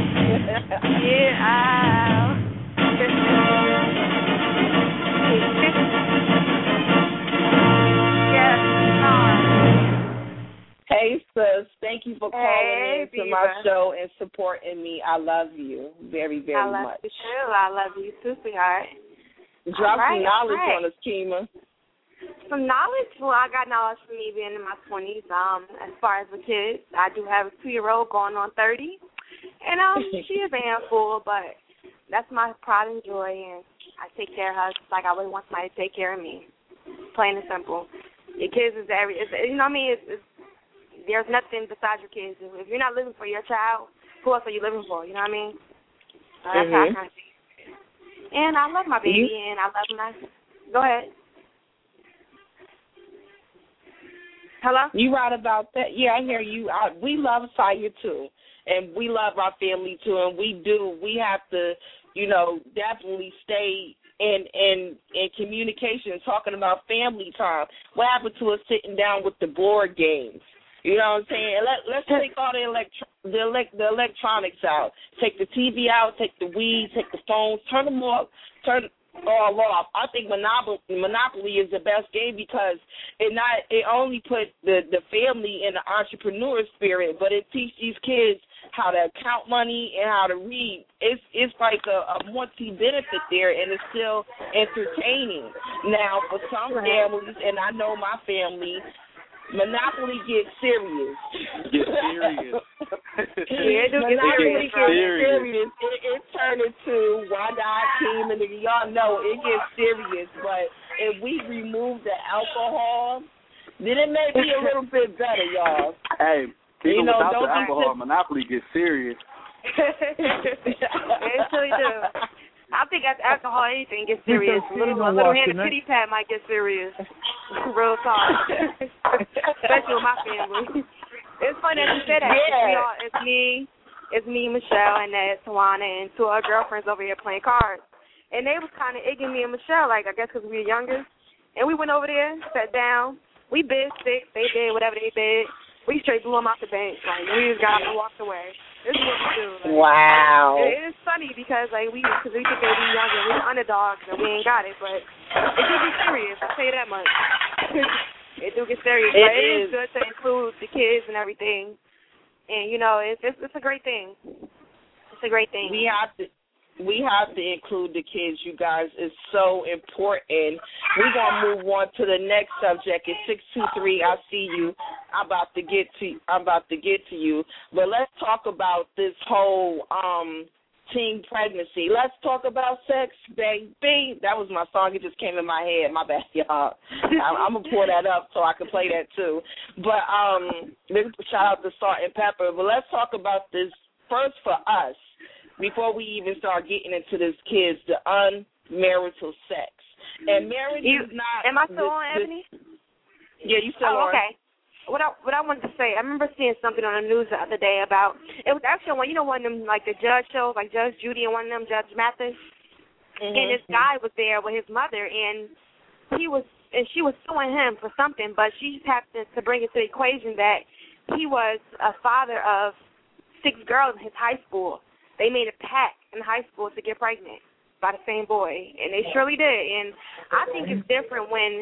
Hey, sis. Thank you for calling into my show and supporting me. I love you very, very much. I love you, too. I love you, too, sweetheart. Drop some knowledge on us, Kima. Some knowledge? Well, I got knowledge from me being in my 20s. As far as the kids, I do have a 2-year-old going on 30. And she is a handful, but that's my pride and joy, and I take care of her just like I would want somebody to take care of me. Plain and simple. Your kids is you know what I mean? There's nothing besides your kids. If you're not living for your child, who else are you living for? You know what I mean? That's how I kind of see it. And I love my baby, and I love my... Go ahead. Hello? You right about that. Yeah, I hear you. We love Saya, too, and we love our family, too, and we have to, you know, definitely stay in communication, talking about family time. What happened to us sitting down with the board games? You know what I'm saying? Let's take all the electronics out. Take the TV out, take the weed, take the phones, turn them off, turn all off. I think Monopoly is the best game because it only put the family in the entrepreneur spirit, but it teaches these kids how to count money and how to read. It's like a multi-benefit there, and it's still entertaining. Now, for some families, and I know my family, Monopoly gets serious. Monopoly gets serious. It turned into Wanda Team, and y'all know it gets serious. But if we remove the alcohol, then it may be a little bit better, y'all. Hey, even without the alcohol, Monopoly gets serious. It really do. I think as alcohol, anything gets serious. A little hand of pity pat might get serious. Real talk. Especially with my family. It's funny that you said that. Yeah. It's me, Michelle, and Tawana, and 2 of our girlfriends over here playing cards. And they was kind of egging me and Michelle, like, I guess because we were younger. And we went over there, sat down. We bid 6. They bid whatever they bid. We straight blew them out the bank. Like, we just got up and walked away. This is what we do. Like, wow. It's funny because we think that we're younger, we're underdogs, and we ain't got it, but it do get serious. I'll tell you that much. It do get serious, but it is good to include the kids and everything. And you know, it's a great thing. It's a great thing. We have to include the kids, you guys. It's so important. We're gonna move on to the next subject. It's 623. I see you. I'm about to get to you. But let's talk about this whole teen pregnancy. Let's talk about sex, baby. That was my song. It just came in my head. My bad, y'all. I'm gonna pull that up so I can play that too. But shout out to Salt and Pepper. But let's talk about this first for us. Before we even start getting into this, kids, the unmarital sex. And marriage is not... Am I still on, Ebony? Yeah, you still on. Okay. What I wanted to say, I remember seeing something on the news the other day about... It was actually one of them, like, the judge shows, like Judge Judy and one of them, Judge Mathis. Mm-hmm. And this guy was there with his mother, and she was suing him for something, but she just happened to bring into the equation that he was a father of 6 girls in his high school. They made a pact in high school to get pregnant by the same boy, and they surely did. And I think it's different when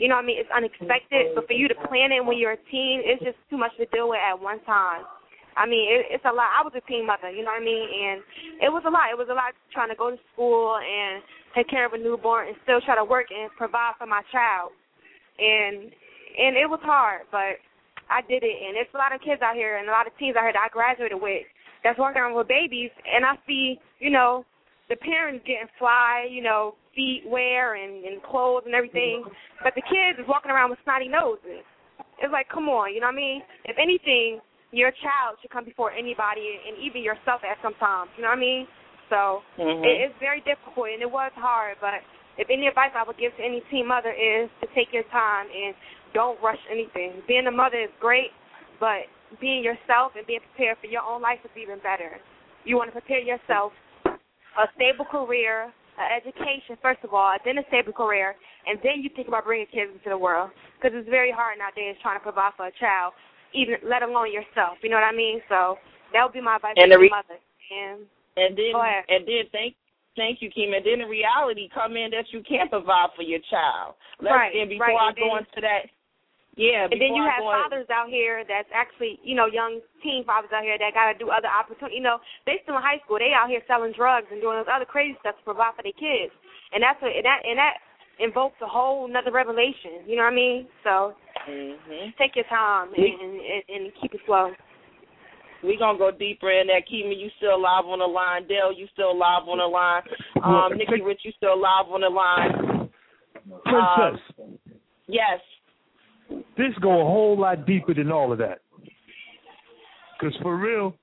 you know what I mean, it's unexpected. But for you to plan it when you're a teen, it's just too much to deal with at one time. I mean, it's a lot. I was a teen mother, you know what I mean? And it was a lot. It was a lot trying to go to school and take care of a newborn and still try to work and provide for my child. And it was hard, but I did it. And there's a lot of kids out here and a lot of teens out here that I graduated with that's walking around with babies, and I see, you know, the parents getting fly, you know, feet wear and clothes and everything, but the kids is walking around with snotty noses. It's like, come on, you know what I mean? If anything, your child should come before anybody and even yourself at some times, you know what I mean? So it's very difficult, and it was hard, but if any advice I would give to any teen mother is to take your time and don't rush anything. Being a mother is great, but being yourself and being prepared for your own life is even better. You want to prepare yourself, a stable career, an education, first of all, then a stable career, and then you think about bringing kids into the world, because it's very hard nowadays trying to provide for a child, even let alone yourself. You know what I mean? So that would be my advice to your mother. And then, go ahead. And then thank you, Kim. And then the reality come in that you can't provide for your child. And before I go into that. Yeah, and then you have fathers out here that's actually, you know, young teen fathers out here that got to do other opportunities. You know, they still in high school. They out here selling drugs and doing those other crazy stuff to provide for their kids. And that invokes a whole another revelation. You know what I mean? So take your time and keep it slow. We're going to go deeper in that. Kima, you still live on the line. Dale, you still live on the line. Nikki Rich, you still live on the line. Princess. Yes. This go a whole lot deeper than all of that. Because for real,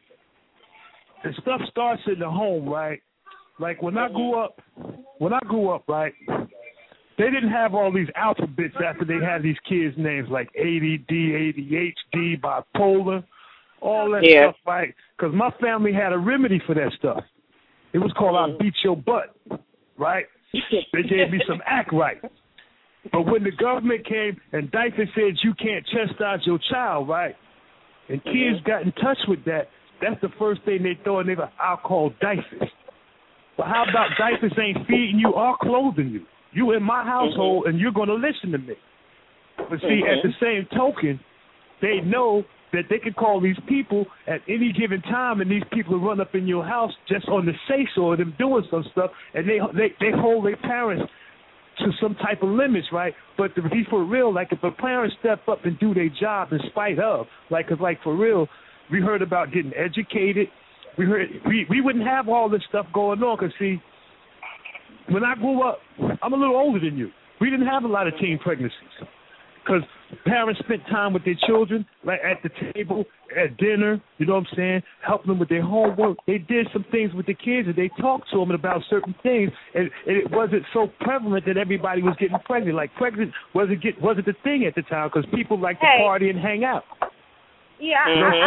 the stuff starts in the home, right? Like when I grew up, right, they didn't have all these alphabets after they had these kids' names like ADD, ADHD, bipolar, all that stuff, right? Because my family had a remedy for that stuff. It was called I beat your butt, right? They gave me some act right. But when the government came and DIFAS said you can't chastise your child, right, and kids got in touch with that, that's the first thing they thought, and they were, I'll call DIFAS. But how about DIFAS ain't feeding you or clothing you? You in my household, and you're going to listen to me. But see, at the same token, they know that they can call these people at any given time, and these people run up in your house just on the say-so of them doing some stuff, and they hold their parents to some type of limits, right? But to be for real, like if a parent step up and do their job in spite of, like, cause like for real, we heard about getting educated. We wouldn't have all this stuff going on, cause see, when I grew up, I'm a little older than you. We didn't have a lot of teen pregnancies, cause parents spent time with their children, like at the table, at dinner, you know what I'm saying, helping them with their homework. They did some things with the kids, and they talked to them about certain things, and it wasn't so prevalent that everybody was getting pregnant. Like, pregnant wasn't the thing at the time, because people like to party and hang out. Yeah,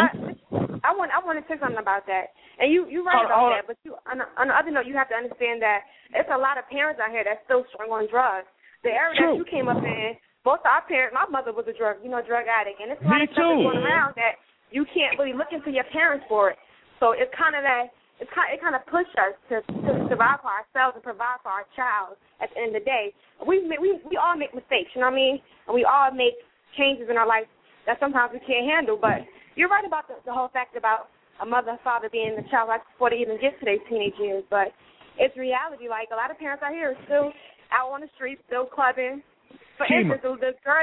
I want to say something about that. And you're right about that, but on the other note, you have to understand that it's a lot of parents out here that's still strung on drugs. The area that you came up in, both our parents, my mother was a drug addict, and it's a lot of stuff that's going around that you can't really look into your parents for it. So it's kind of pushed us to survive for ourselves and provide for our child. At the end of the day, we all make mistakes, you know what I mean? And we all make changes in our life that sometimes we can't handle. But you're right about the whole fact about a mother and father being the child right before they even get to their teenage years. But it's reality. Like, a lot of parents out here are still out on the streets, still clubbing. For instance, the girl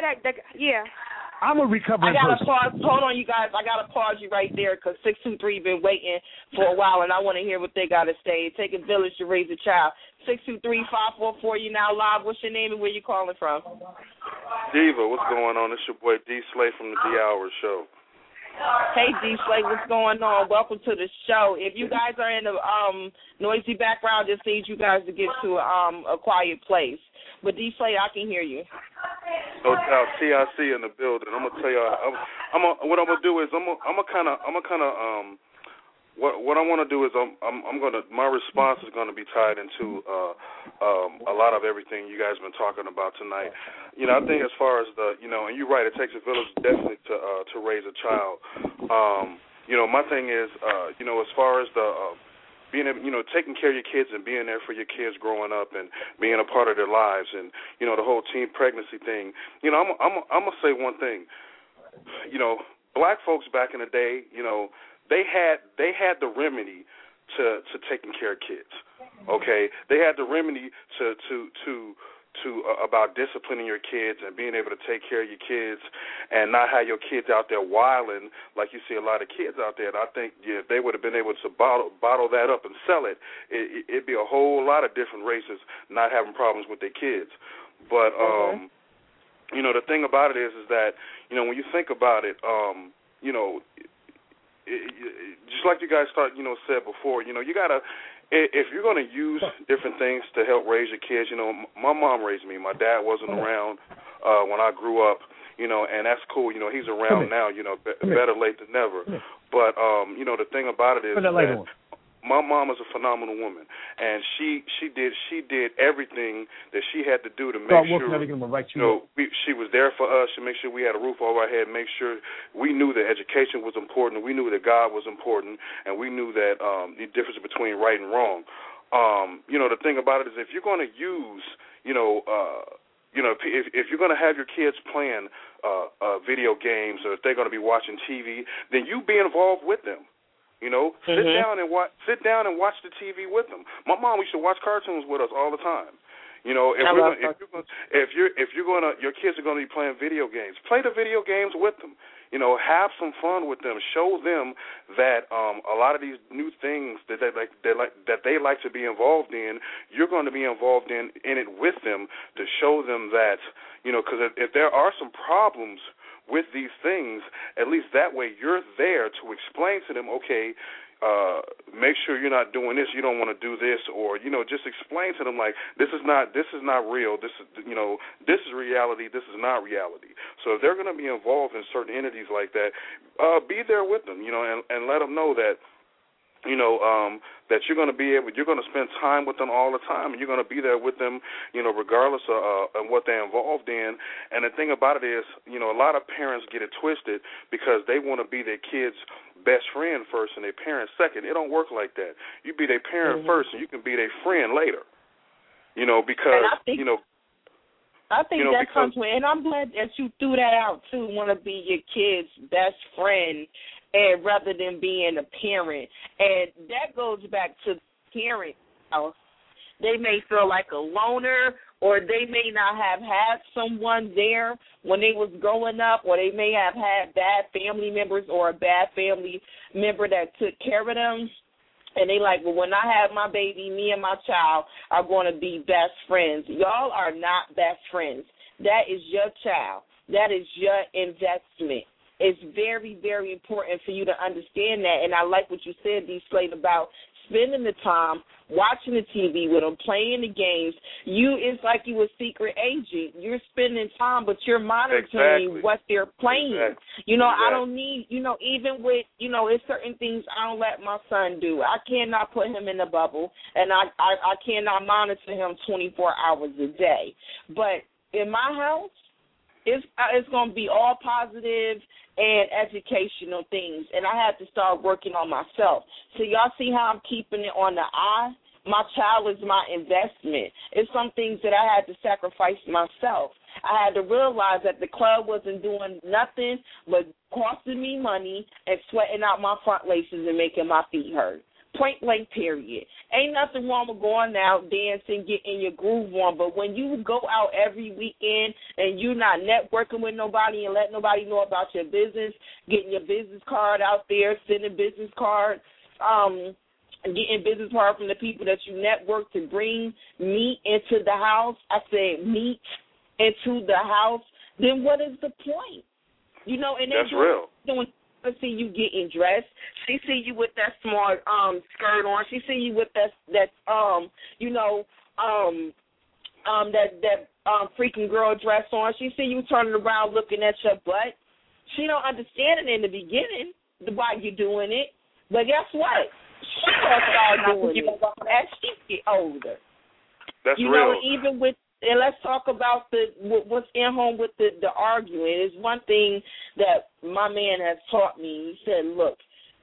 I'm a recovering person. Pause. Hold on, you guys. I got to pause you right there because 623 been waiting for a while, and I want to hear what they got to say. Take a village to raise a child. 623-544, you now live. What's your name and where you calling from? Diva, what's going on? It's your boy D. Slay from the D Hour Show. Hey, D. Slay, what's going on? Welcome to the show. If you guys are in a noisy background, just need you guys to get to a quiet place. But D. Slay, I can hear you. No doubt, TIC in the building. I'm gonna tell you, what I'm gonna do is what I want to do is my response is gonna be tied into a lot of everything you guys have been talking about tonight. You know, I think as far as and you're right, it takes a village definitely to raise a child. You know, my thing is, as far as taking care of your kids and being there for your kids growing up and being a part of their lives, and the whole teen pregnancy thing. I'm gonna say one thing. Black folks back in the day, they had the remedy to taking care of kids. Okay, they had the remedy to about disciplining your kids and being able to take care of your kids and not have your kids out there wilding like you see a lot of kids out there. And I think if they would have been able to bottle that up and sell it, it'd be a whole lot of different races not having problems with their kids. But the thing about it is that when you think about it, just like you guys said before, you gotta. If you're going to use different things to help raise your kids, my mom raised me. My dad wasn't around when I grew up, and that's cool. He's around now, better late than never. But, the thing about it is that my mom is a phenomenal woman, and she did everything that she had to do to make sure, she was there for us, to make sure we had a roof over our head, make sure we knew that education was important, we knew that God was important, and we knew that the difference between right and wrong. The thing about it is if you're going to use, if you're going to have your kids playing video games, or if they're going to be watching TV, then you be involved with them. Sit down and watch the TV with them. My mom used to watch cartoons with us all the time. Your kids are going to be playing video games, play the video games with them. Have some fun with them. Show them that a lot of these new things that they like to be involved in, you're going to be involved in it with them to show them that, because if there are some problems with these things, at least that way you're there to explain to them, okay, make sure you're not doing this, you don't want to do this, or just explain to them like this is not real, this is this is reality, this is not reality. So if they're going to be involved in certain entities like that, be there with them, and let them know that that you're going to spend time with them all the time, and you're going to be there with them, regardless of what they're involved in. And the thing about it is, a lot of parents get it twisted because they want to be their kids' best friend first and their parent second. It don't work like that. You be their parent first, and you can be their friend later. Because I think that comes with, and I'm glad that you threw that out too. Want to be your kid's best friend, and rather than being a parent, and that goes back to parent house. They may feel like a loner, or they may not have had someone there when they was growing up, or they may have had bad family members or a bad family member that took care of them. And they like, well, when I have my baby, me and my child are going to be best friends. Y'all are not best friends. That is your child. That is your investment. It's very, very important for you to understand that. And I like what you said, D-Slate, about spending the time watching the TV with them, playing the games. It's like you a secret agent. You're spending time, but you're monitoring what they're playing. I don't need, even with, it's certain things I don't let my son do. I cannot put him in a bubble, and I cannot monitor him 24 hours a day. But in my house, it's going to be all positive and educational things, and I have to start working on myself. So y'all see how I'm keeping it on the eye? My child is my investment. It's some things that I had to sacrifice myself. I had to realize that the club wasn't doing nothing but costing me money and sweating out my front laces and making my feet hurt. Point blank, period. Ain't nothing wrong with going out, dancing, getting your groove on, but when you go out every weekend and you're not networking with nobody and letting nobody know about your business, getting your business card out there, sending business cards, getting business card from the people that you network to bring meat into the house, I said meat into the house, then what is the point? And that's real. See you getting dressed. She see you with that smart skirt on. She see you with that freaking girl dress on. She see you turning around looking at your butt. She don't understand it in the beginning why you're doing it. But guess what? She gonna start doing it as she get older. That's real. Even with. And let's talk about what's in home with the arguing. It's one thing that my man has taught me. He said, look,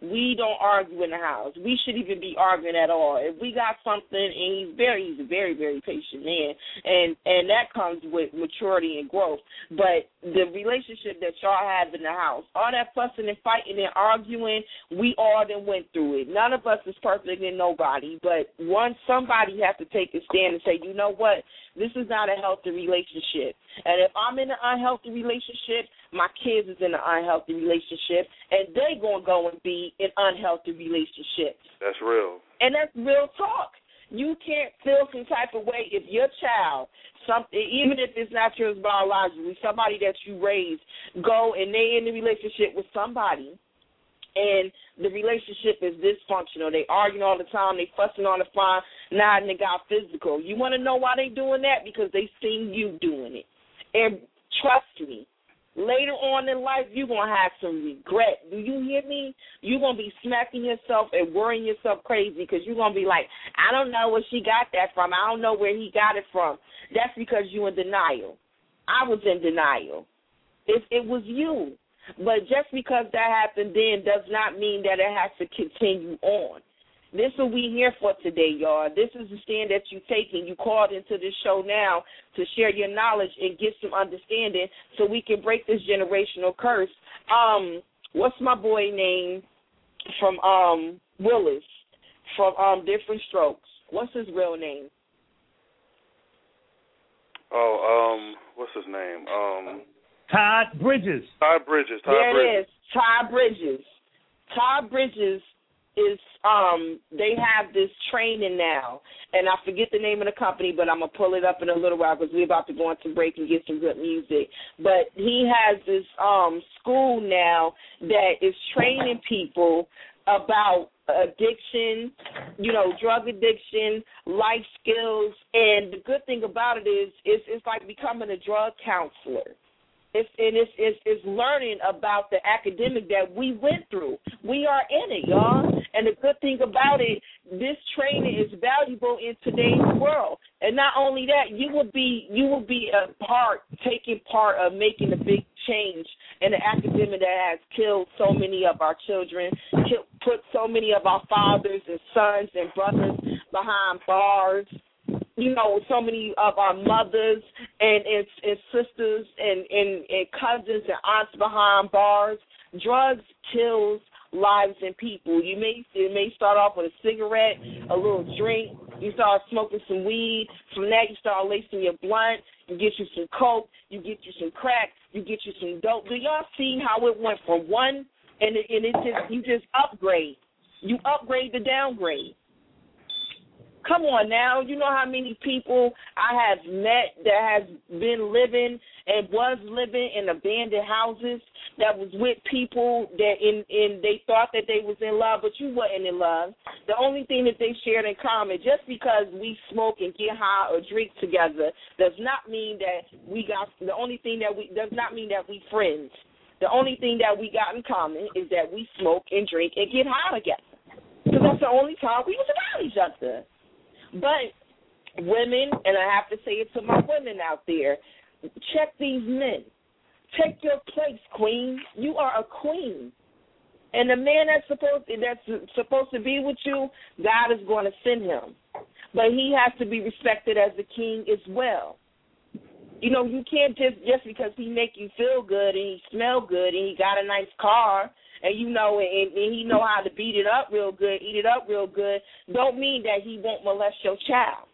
we don't argue in the house. We should even be arguing at all. If we got something, and he's a very, very patient man, and that comes with maturity and growth. But the relationship that y'all have in the house, all that fussing and fighting and arguing, we all done went through it. None of us is perfect and nobody, but somebody has to take a stand and say, you know what, this is not a healthy relationship. And if I'm in an unhealthy relationship, my kids is in an unhealthy relationship, and they going to go and be in unhealthy relationships. That's real. And that's real talk. You can't feel some type of way if your child, even if it's not yours biologically, somebody that you raised, go and they in a relationship with somebody, and the relationship is dysfunctional. They arguing all the time. They fussing on the phone. Now they got physical. You want to know why they doing that? Because they seen you doing it. And trust me, later on in life, you're going to have some regret. Do you hear me? You're going to be smacking yourself and worrying yourself crazy because you're going to be like, I don't know where she got that from. I don't know where he got it from. That's because you're in denial. I was in denial. It was you. But just because that happened then does not mean that it has to continue on. This is what we here for today, y'all. This is the stand that you taking. You called into this show now to share your knowledge and get some understanding so we can break this generational curse. What's my boy name from Willis from Different Strokes? What's his real name? What's his name? Todd Bridges. Todd Bridges. There it is. Todd Bridges. Todd Bridges is they have this training now, and I forget the name of the company, but I'm gonna pull it up in a little while because we're about to go into break and get some good music. But he has this school now that is training people about addiction, drug addiction, life skills, and the good thing about it is it's like becoming a drug counselor. It's learning about the academic that we went through. We are in it, y'all. And the good thing about it, this training is valuable in today's world. And not only that, you will be taking part of making a big change in the academic that has killed so many of our children, put so many of our fathers and sons and brothers behind bars. So many of our mothers and sisters and cousins and aunts behind bars. Drugs kills lives and people. It may start off with a cigarette, a little drink. You start smoking some weed. From that, you start lacing your blunt. You get you some coke. You get you some crack. You get you some dope. Do y'all see how it went from one and you just upgrade? You upgrade the downgrade. Come on now. You know how many people I have met that has been living and was living in abandoned houses that was with people that they thought that they was in love, but you wasn't in love. The only thing that they shared in common, just because we smoke and get high or drink together, does not mean that we does not mean that we friends. The only thing that we got in common is that we smoke and drink and get high together. Because that's the only time we was around each other. But women, and I have to say it to my women out there, check these men. Take your place, queen. You are a queen. And the man that's supposed to be with you, God is going to send him. But he has to be respected as a king as well. You can't just because he make you feel good and he smell good and he got a nice car and he know how to beat it up real good, eat it up real good, don't mean that he won't molest your child.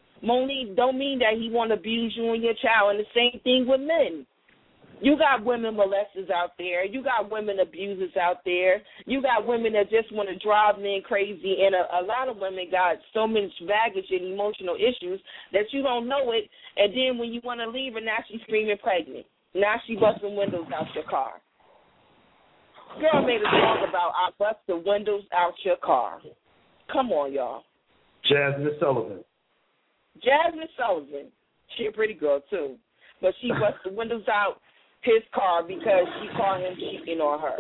Don't mean that he won't abuse you and your child. And the same thing with men. You got women molesters out there. You got women abusers out there. You got women that just want to drive men crazy. And a lot of women got so much baggage and emotional issues that you don't know it. And then when you want to leave her, now she's screaming pregnant. Now she busting windows out your car. Girl made a song about I bust the windows out your car. Come on, y'all. Jasmine Sullivan. She a pretty girl, too. But she bust the windows out his car because she caught him cheating on her.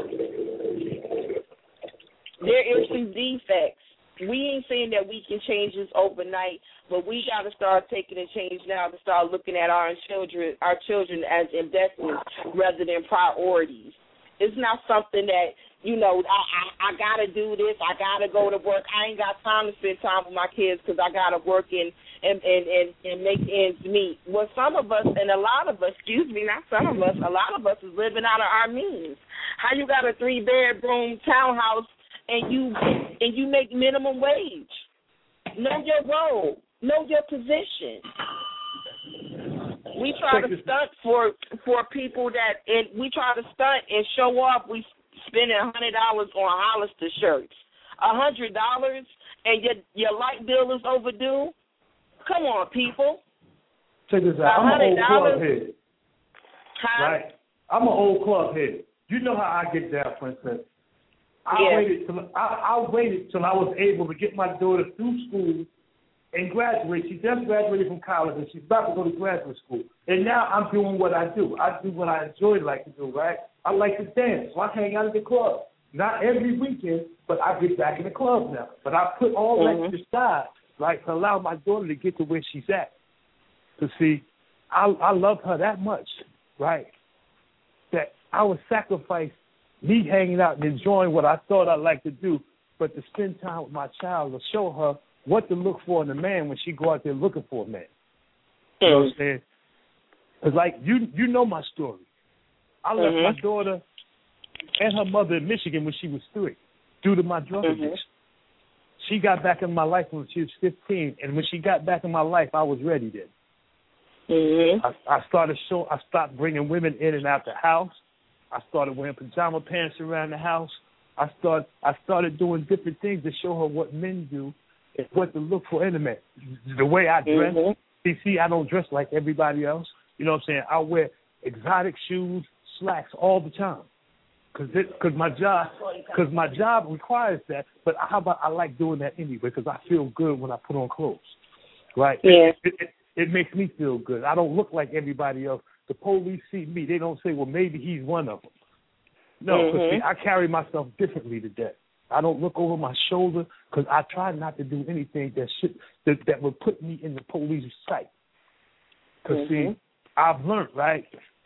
There is some defects. We ain't saying that we can change this overnight, but we got to start taking a change now to start looking at our children as investments rather than priorities. It's not something that I gotta do this. I gotta go to work. I ain't got time to spend time with my kids because I gotta work and make ends meet. Well, some of us and a lot of us, not some of us, a lot of us is living out of our means. How you got a 3-bedroom townhouse and you make minimum wage? Know your role. Know your position. We try to stunt for people we try to stunt and show off. We spending $100 on Hollister shirts, $100, and your light bill is overdue. Come on, people. Check this out. I'm an old club head. Right? I'm an old club head. You know how I get down, Princess. I waited till I was able to get my daughter through school and graduate. She just graduated from college, and she's about to go to graduate school. And now I'm doing what I do. I do what I enjoy like to do, right? I like to dance, so I hang out at the club. Not every weekend, but I get back in the club now. But I put all that to the side, right, to allow my daughter to get to where she's at. To see, I love her that much, right, that I would sacrifice me hanging out and enjoying what I thought I'd like to do, but to spend time with my child to show her what to look for in a man when she go out there looking for a man. You know what I'm saying? Because, like, you know my story. I left my daughter and her mother in Michigan when she was 3 due to my drug addiction. She got back in my life when she was 15, and when she got back in my life, I was ready then. I stopped bringing women in and out the house. I started wearing pajama pants around the house. I started doing different things to show her what men do and what to look for in a man. The way I dress. See, I don't dress like everybody else. You know what I'm saying? I wear exotic shoes, slacks all the time, because my job requires that. But how about I like doing that anyway? Because I feel good when I put on clothes, right? Yeah. It makes me feel good. I don't look like everybody else. The police see me, they don't say, well, maybe he's one of them. No, because I carry myself differently to that. I don't look over my shoulder because I try not to do anything that would put me in the police's sight. Because, see, I've learned, right,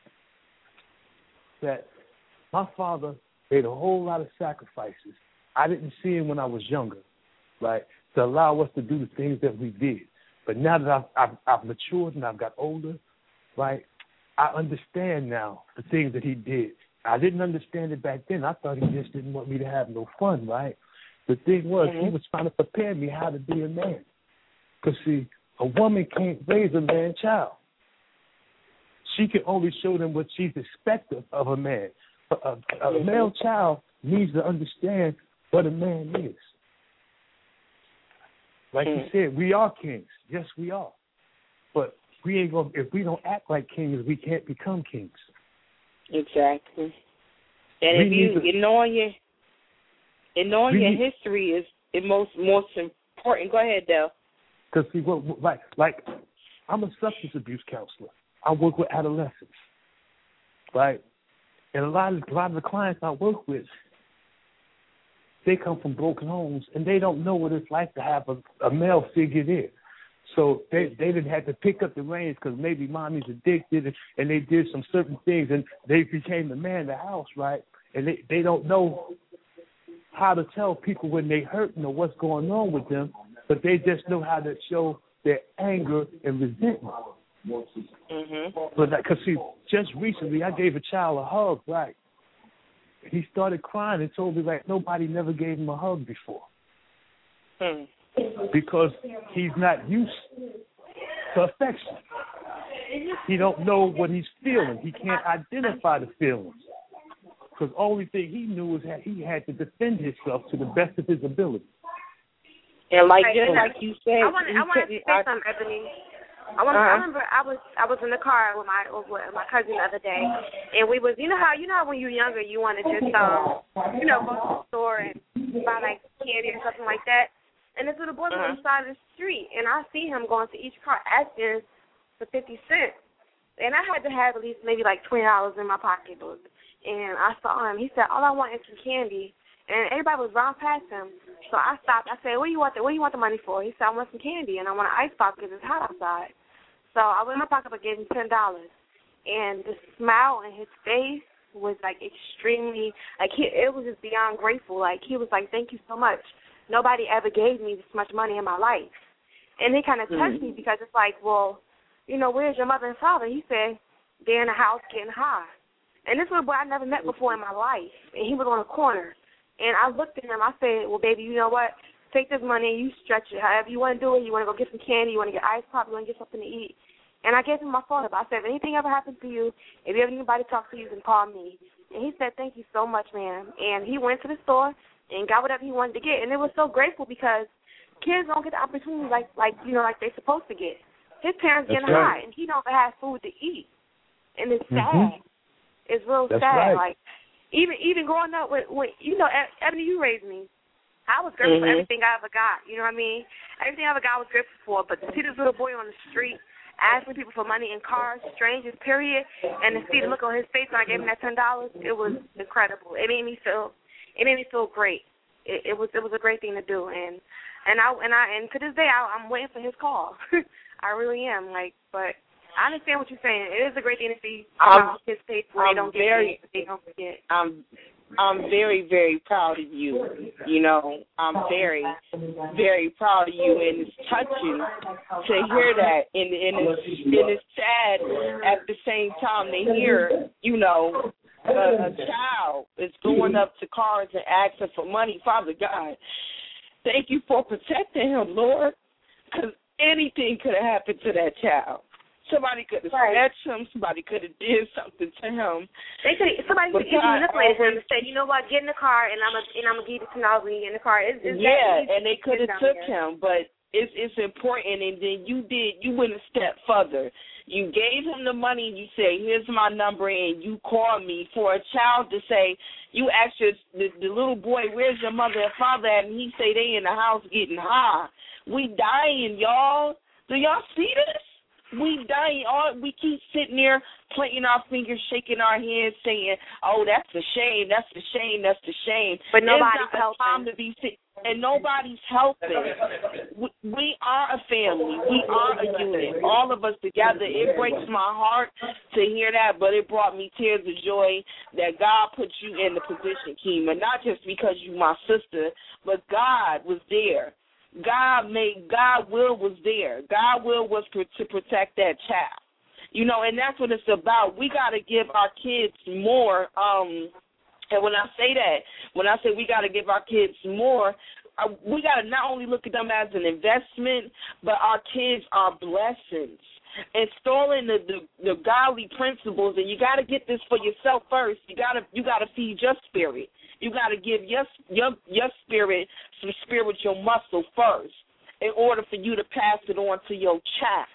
that my father made a whole lot of sacrifices. I didn't see him when I was younger, right, to allow us to do the things that we did. But now that I've matured and I've got older, right, I understand now the things that he did. I didn't understand it back then. I thought he just didn't want me to have no fun, right? The thing was, he was trying to prepare me how to be a man. Because, see, a woman can't raise a man child. She can only show them what she's expected of a man. A male child needs to understand what a man is. Like you said, we are kings. Yes, we are. But we ain't gonna. If we don't act like kings, we can't become kings. Exactly. And if knowing your history is the most important. Go ahead, Del. Because see, like I'm a substance abuse counselor. I work with adolescents, right? And a lot of the clients I work with, they come from broken homes, and they don't know what it's like to have a male figure there. So they didn't have to pick up the reins because maybe mommy's addicted and they did some certain things and they became the man of the house, right? And they don't know how to tell people when they hurting or what's going on with them, but they just know how to show their anger and resentment. But because see, just recently I gave a child a hug, right? He started crying and told me like nobody never gave him a hug before. Because he's not used to affection. He don't know what he's feeling. He can't identify the feelings. Because the only thing he knew was that he had to defend himself to the best of his ability. And like you said, I want to say something, Ebony. I remember I was in the car with my cousin the other day, and we was you know how when you're younger you want to just go to the store and buy like candy or something like that. And this little boy was on the side of the street, and I see him going to each car asking for 50 cents. And I had to have at least maybe like $20 in my pocketbook. And I saw him. He said, all I want is some candy. And everybody was round past him. So I stopped. I said, what do you want the money for? He said, I want some candy, and I want an ice pop because it's hot outside. So I went in my pocketbook, gave him $10. And the smile on his face was like extremely like it was just beyond grateful. Like he was like, "Thank you so much. Nobody ever gave me this much money in my life." And it kind of touched me because it's like, well, you know, where's your mother and father? He said they're in the house getting high. And this little boy I never met before in my life, and he was on a corner. And I looked at him. I said, "Well, baby, you know what? Take this money and you stretch it however you want to do it. You want to go get some candy, you want to get ice pop, you want to get something to eat." And I gave him my phone number. I said, "If anything ever happens to you, if you ever need anybody to talk to, you can call me." And he said, "Thank you so much, ma'am." And he went to the store and got whatever he wanted to get. And it was so grateful because kids don't get the opportunity like they're supposed to get. His parents getting high, and he don't have food to eat. And it's sad. It's real sad. Right. Like, even growing up with you know, Ebony, you raised me. I was grateful for everything I ever got. You know what I mean? Everything I ever got I was grateful for. But to see this little boy on the street asking people for money in cars, strangers, period, and to see the look on his face when I gave him that $10, it was incredible. It made me feel great. It was a great thing to do, and to this day I'm waiting for his call. I really am. Like, but I understand what you're saying. It is a great thing to see kids face where they don't forget. I'm very, very proud of you. You know, I'm very, very proud of you, and it's touching to hear that, and it's sad at the same time to hear, you know, a child is going up to cars and asking for money. Father God, thank you for protecting him, Lord, because anything could have happened to that child. Somebody could have snatched him. Somebody could have did something to him. Somebody could have manipulated him and said, "You know what? Get in the car, and I'm gonna give you $10 when you get in the car." And they could have took him, but it's important. And then you went a step further. You gave him the money. You say, "Here's my number," and you call me. For a child to say, you ask the little boy, "Where's your mother and father at?" and he say they in the house getting high. We dying, y'all. Do y'all see this? We dying. We keep sitting there pointing our fingers, shaking our heads, saying, "Oh, that's a shame. That's a shame. That's a shame." But nobody's helping. Time to be sick, and nobody's helping. We are a family. We are a unit. All of us together. It breaks my heart to hear that, but it brought me tears of joy that God put you in the position, Kima. Not just because you my sister, but God was there. God will was there. God will was to protect that child. You know, and that's what it's about. We got to give our kids more. And when I say we got to give our kids more, we got to not only look at them as an investment, but our kids are blessings. Installing the godly principles, and you got to get this for yourself first. You got to feed your spirit. You got to give your spirit some spiritual muscle first in order for you to pass it on to your child.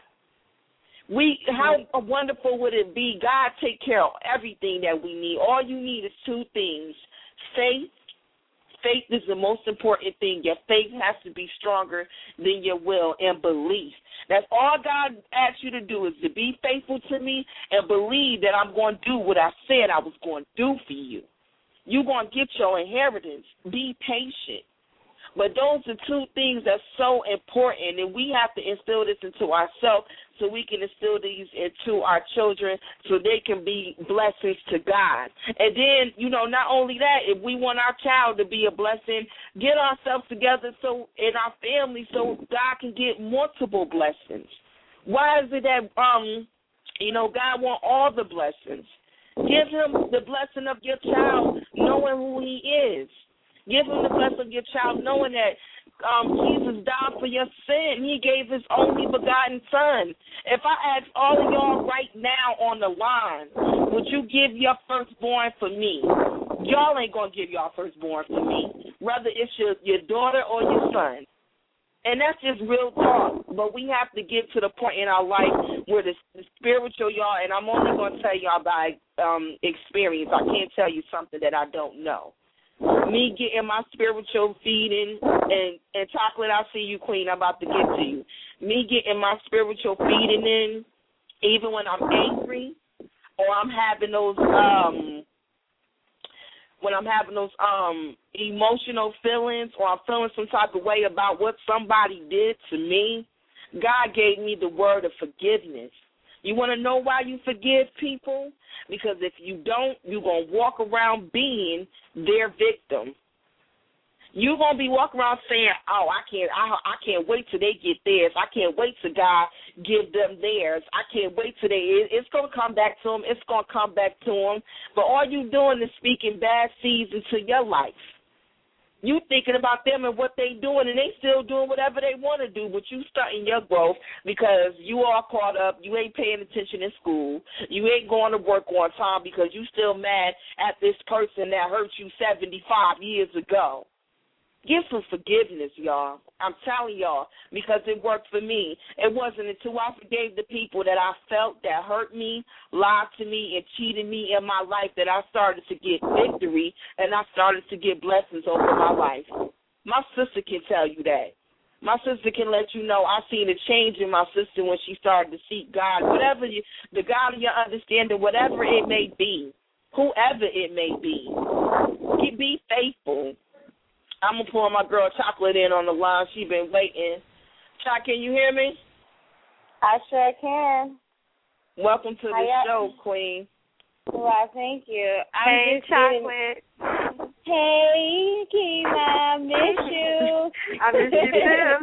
How wonderful would it be? God take care of everything that we need. All you need is two things: faith. Faith is the most important thing. Your faith has to be stronger than your will, and belief. That's all God asks you to do, is to be faithful to me and believe that I'm going to do what I said I was going to do for you. You're going to get your inheritance. Be patient. But those are two things that's so important, and we have to instill this into ourselves so we can instill these into our children so they can be blessings to God. And then, you know, not only that, if we want our child to be a blessing, get ourselves together so in our family so God can get multiple blessings. Why is it that, God wants all the blessings? Give him the blessing of your child knowing who he is. Give him the blessing of your child knowing that Jesus died for your sin. He gave his only begotten son. If I ask all of y'all right now on the line, would you give your firstborn for me? Y'all ain't going to give y'all firstborn for me, whether it's your daughter or your son. And that's just real talk. But we have to get to the point in our life where the spiritual, y'all, and I'm only going to tell y'all by experience. I can't tell you something that I don't know. Me getting my spiritual feeding, and Chocolate, I see you, Queen, I'm about to get to you. Me getting my spiritual feeding in, even when I'm angry, or I'm having those emotional feelings, or I'm feeling some type of way about what somebody did to me, God gave me the word of forgiveness. You want to know why you forgive people? Because if you don't, you're going to walk around being their victim. You're going to be walking around saying, oh, I can't wait till they get theirs. I can't wait till God give them theirs. I can't wait till it's going to come back to them. It's going to come back to them. But all you doing is speaking bad seeds into your life. You thinking about them and what they doing, and they still doing whatever they want to do, but you starting your growth because you all caught up. You ain't paying attention in school. You ain't going to work on time because you still mad at this person that hurt you 75 years ago. Give some forgiveness, y'all. I'm telling y'all, because it worked for me. It wasn't until I forgave the people that I felt that hurt me, lied to me, and cheated me in my life that I started to get victory and I started to get blessings over my life. My sister can tell you that. My sister can let you know I seen a change in my sister when she started to seek God. Whatever the God of your understanding, whatever it may be, whoever it may be, be faithful. I'm going to pour my girl Chocolate in on the line. She been waiting. Choc, can you hear me? I sure can. Welcome to the show, Queen. Well, thank you. Hey, Chocolate. Hey, Kima, I miss you. I miss you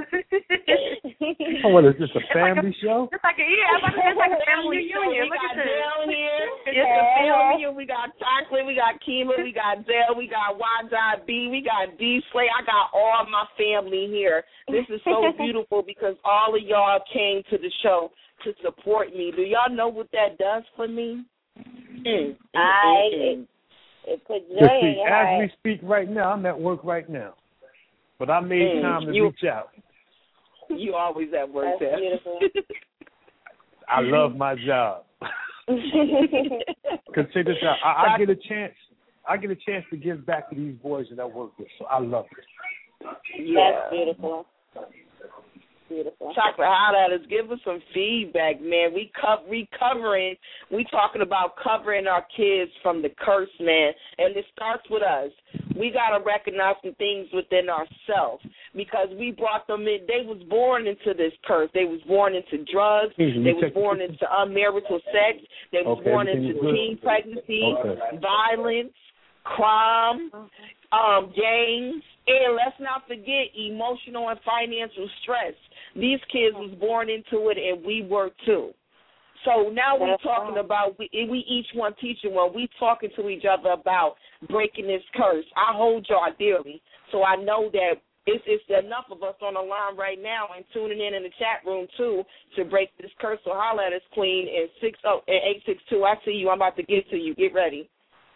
too. Oh, what is this, a family show? It's like a family reunion. We got Zell here. It's a family reunion. We got Chocolate, we got Kima, we got Zell, we got YB, we got D-Slay. I got all my family here. This is so beautiful because all of y'all came to the show to support me. Do y'all know what that does for me? It puts joy in your as heart. we speak right now, I'm at work right now. But I made time to reach out. You always at work. That's beautiful. I love my job. Cause check this out. I get a chance. I get a chance to give back to these boys that I work with, so I love it. Yeah. That's beautiful. Beautiful. Chocolate Highlighters, give us some feedback, man. We covering. We talking about covering our kids from the curse, man. And it starts with us. We gotta recognize some things within ourselves because we brought them in. They was born into this curse. They was born into drugs. They was born into unmarital sex. They was born into teen pregnancy, violence, crime, gangs, and let's not forget emotional and financial stress. These kids was born into it, and we were too. So now we're talking about, we each one teaching one. We talking to each other about breaking this curse. I hold y'all dearly, so I know that it's enough of us on the line right now and tuning in the chat room, too, to break this curse. So holler at us, Queen, at 862. I see you. I'm about to get to you. Get ready.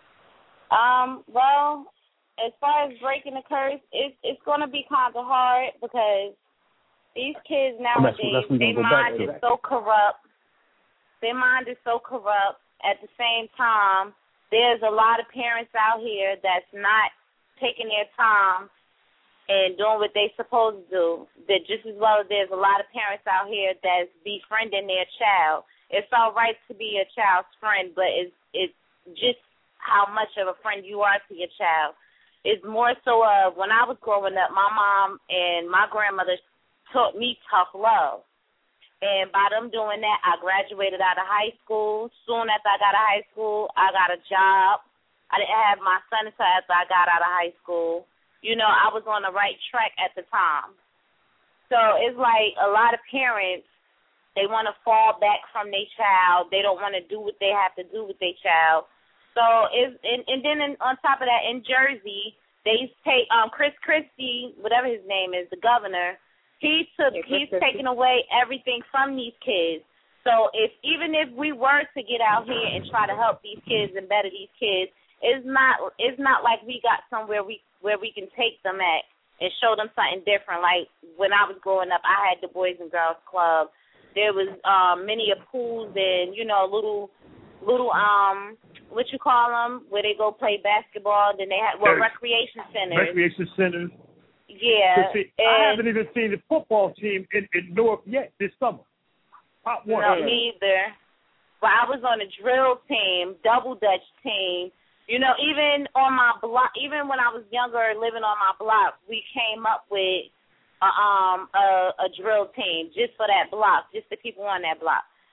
Well, as far as breaking the curse, it's going to be kind of hard because these kids nowadays, their mind is so corrupt. Their mind is so corrupt. At the same time, there's a lot of parents out here that's not taking their time and doing what they're supposed to do. That just as well as there's a lot of parents out here that's befriending their child. It's all right to be a child's friend, but it's just how much of a friend you are to your child. It's more so when I was growing up, my mom and my grandmother taught me tough love. And by them doing that, I graduated out of high school. Soon after I got out of high school, I got a job. I didn't have my son until after I got out of high school. You know, I was on the right track at the time. So it's like a lot of parents, they want to fall back from their child. They don't want to do what they have to do with their child. So on top of that, in Jersey, they take Chris Christie, whatever his name is, the governor. He's taking away everything from these kids. So even if we were to get out here and try to help these kids and better these kids, it's not like we got somewhere where we can take them at and show them something different. Like when I was growing up, I had the Boys and Girls Club. There was many pools and little what you call them, where they go play basketball. Then they had recreation centers. Recreation centers. Yeah. See, I haven't even seen the football team in North yet this summer. Pop one. No, neither. But I was on a drill team, double dutch team. Even on my block, even when I was younger, living on my block, we came up with a drill team just for that block, just the people on that block.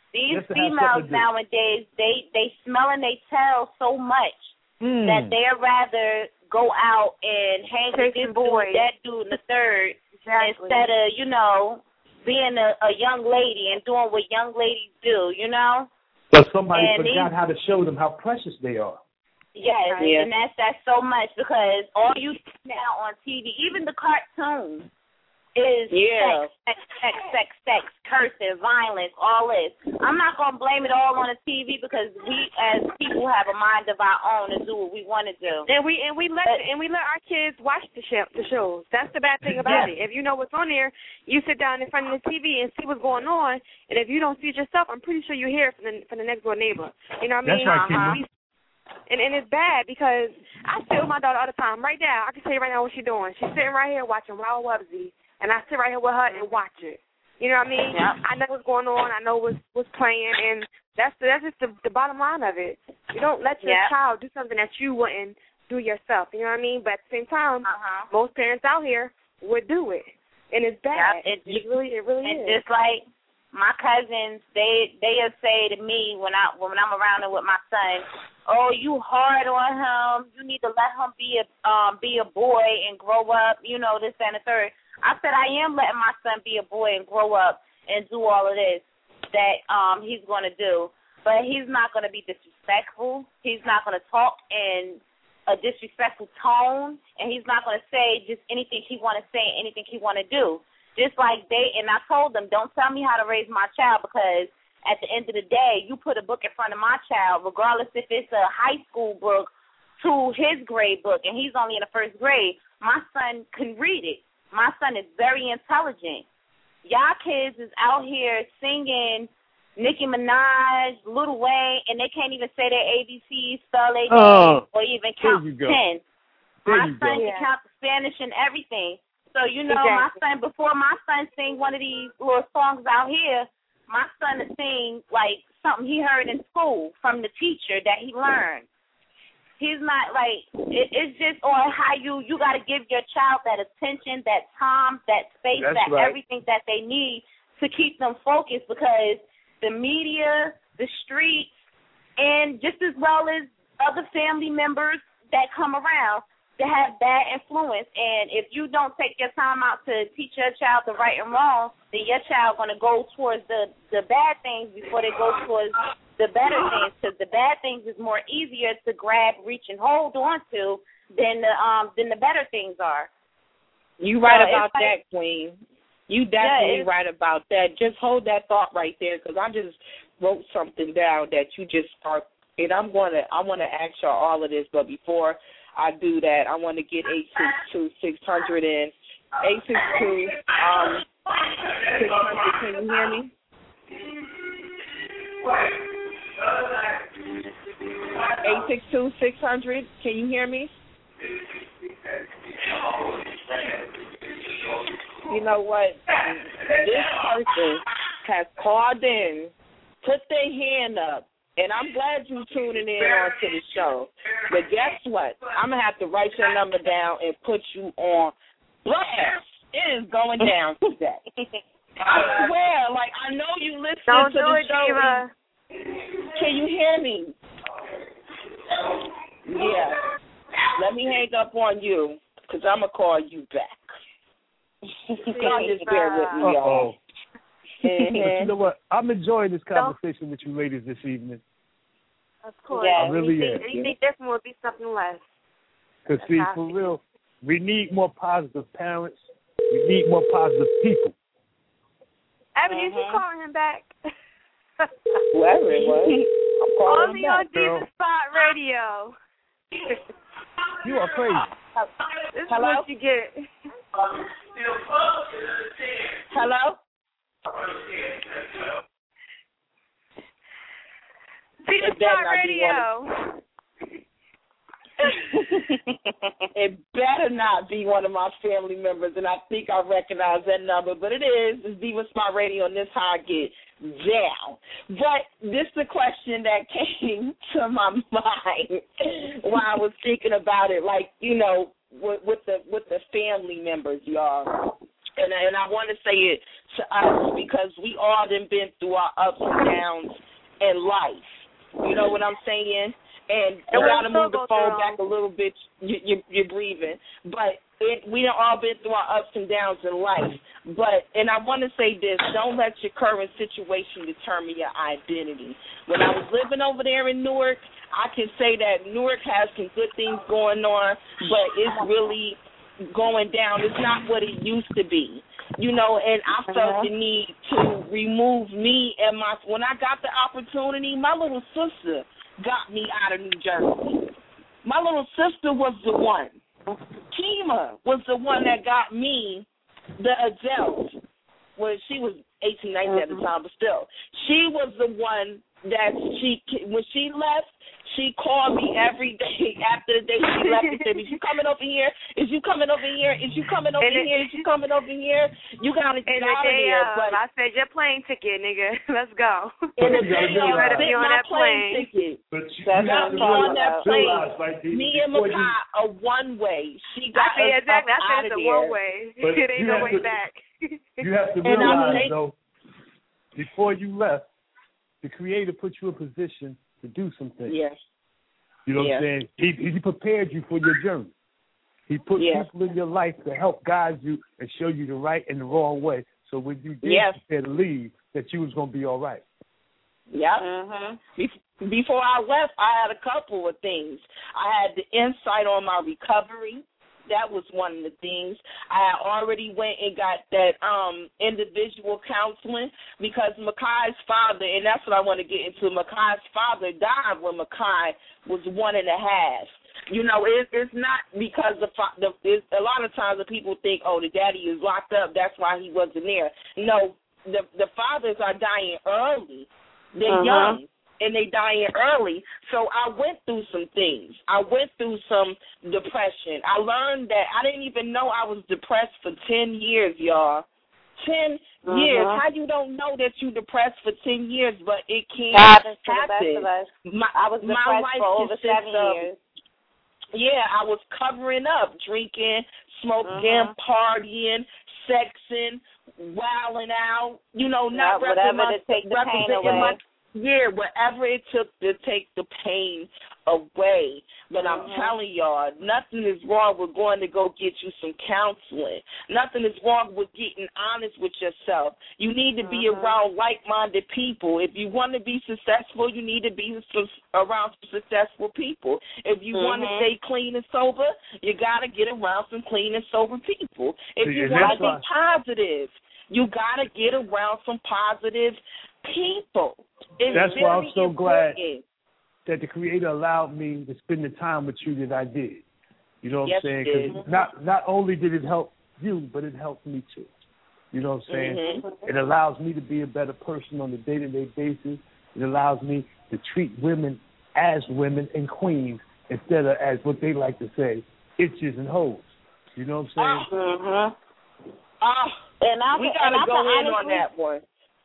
These females nowadays, they smell and they tell so much that they'd rather go out and hang with this dude, that dude, and the third, instead of, you know, being a young lady and doing what young ladies do, you know? But somebody forgot how to show them how precious they are. Yes, and that's so much, because all you see now on TV, even the cartoons, is sex, cursing, violence, all this. I'm not going to blame it all on the TV, because we as people have a mind of our own and do what we want to do. And we let our kids watch the shows. That's the bad thing about it. If you know what's on there, you sit down in front of the TV and see what's going on, and if you don't see it yourself, I'm pretty sure you hear it from the next door neighbor. You know what I mean? That's right, And it's bad, because I sit with my daughter all the time. Right now, I can tell you right now what she's doing. She's sitting right here watching Wild Wubsy, and I sit right here with her and watch it. You know what I mean? Yeah. I know what's going on. I know what's playing, and that's just the bottom line of it. You don't let your child do something that you wouldn't do yourself. You know what I mean? But at the same time, most parents out here would do it, and it's bad. It really is. And just like my cousins, they'll say to me when I'm around them with my son, "Oh, you hard on him. You need to let him be a boy and grow up. You know, this and the third." I said, I am letting my son be a boy and grow up and do all of this that he's going to do. But he's not going to be disrespectful. He's not going to talk in a disrespectful tone. And he's not going to say just anything he want to say, anything he want to do. Just like and I told them, don't tell me how to raise my child, because at the end of the day, you put a book in front of my child, regardless if it's a high school book to his grade book, and he's only in the first grade, my son can read it. My son is very intelligent. Y'all kids is out here singing Nicki Minaj, Lil Wayne, and they can't even say their ABCs, spell their names, or even count to 10. My son can count the Spanish and everything. So, you know, my son, before my son sing one of these little songs out here, my son is sing like something he heard in school from the teacher that he learned. He's not like, it's just on how you got to give your child that attention, that time, that space, everything that they need to keep them focused, because the media, the streets, and just as well as other family members that come around, to have bad influence. And if you don't take your time out to teach your child the right and wrong, then your child going to go towards the bad things before they go towards the better things, because the bad things is more easier to grab, reach, and hold on to than the better things are. You right about that, Queen. You definitely right about that. Just hold that thought right there, because I just wrote something down that you just are, and I want to ask y'all all of this, but before I do that, I want to get 862-600 in. 862 600. Can you hear me? 862-600. Can you hear me? You know what? This person has called in, put their hand up, and I'm glad you're tuning in onto the show. But guess what? I'm going to have to write your number down and put you on blast. It is going down today. I swear, like, I know you listen to the show. Diva. Can you hear me? Yeah. Let me hang up on you, because I'm going to call you back. Y'all just bear with me, y'all. But you know what? I'm enjoying this conversation with you ladies this evening. Of course. Yeah, I really am. Anything different would be something less. Because, see, for real, we need more positive parents. We need more positive people. Ebony, is you calling him back? Whoever it was. I'm calling Only him back, on Diva Spot Radio. You are crazy. This is what you get. Hello? Diva Spot Radio. It better not be one of my family members, and I think I recognize that number, but it is. It's Diva Spot Radio, and this is how I get down. But this is the question that came to my mind while I was thinking about it, like, you know, with the family members, y'all. And I want to say it to us because we all done been through our ups and downs in life. You know what I'm saying? And you got to move the phone back a little bit. You're breathing. But we done all been through our ups and downs in life. And I want to say this, don't let your current situation determine your identity. When I was living over there in Newark, I can say that Newark has some good things going on, but it's really going down. It's not what it used to be. You know, and I felt the need to remove me and when I got the opportunity, my little sister got me out of New Jersey. My little sister was the one. Kima was the one that got me the adult. Well, she was 18, 19 at the time, but still. She was the one that when she left, she called me every day after the day she left and said, is you coming over here? Is you coming over here? Is you coming over here? Is you coming over here? You got to get out of here. But I said, your plane ticket, nigga. Let's go. And the day you better be on that plane ticket. But you have to on that plane. Like me and Makai are one way. She got us exactly. up out of here. One way. It ain't no way back. You have to realize, though, before you left, the Creator put you in position to do some things. Yes. You know what I'm saying? He prepared you for your journey. He put people in your life to help guide you and show you the right and the wrong way. So when you did prepare to leave, that you was going to be all right. Yeah. Before I left, I had a couple of things. I had the insight on my recovery. That was one of the things. I had already went and got that individual counseling because Makai's father, and that's what I want to get into, Makai's father died when Makai was 1.5. You know, it's not because a lot of times the people think, oh, the daddy is locked up, that's why he wasn't there. No, the fathers are dying early. They're young. And they dying early. So I went through some things. I went through some depression. I learned that I didn't even know I was depressed for 10 years, y'all. 10 years. How you don't know that you depressed for 10 years, but it can't happen. I was depressed for over 7 years. Yeah, I was covering up, drinking, smoking, partying, sexing, wilding out, you know, not whatever to take the pain away. Whatever it took to take the pain away. But I'm telling y'all, nothing is wrong with going to go get you some counseling. Nothing is wrong with getting honest with yourself. You need to be around like-minded people. If you want to be successful, you need to be around some successful people. If you want to stay clean and sober, you got to get around some clean and sober people. If you want to be positive, you got to get around some positive people. That's why I'm so glad that the Creator allowed me to spend the time with you that I did. You know what I'm saying? Because not only did it help you, but it helped me too. You know what I'm saying? It allows me to be a better person on a day-to-day basis. It allows me to treat women as women and queens instead of as what they like to say, itches and hoes. You know what I'm saying? We got to go in on that one.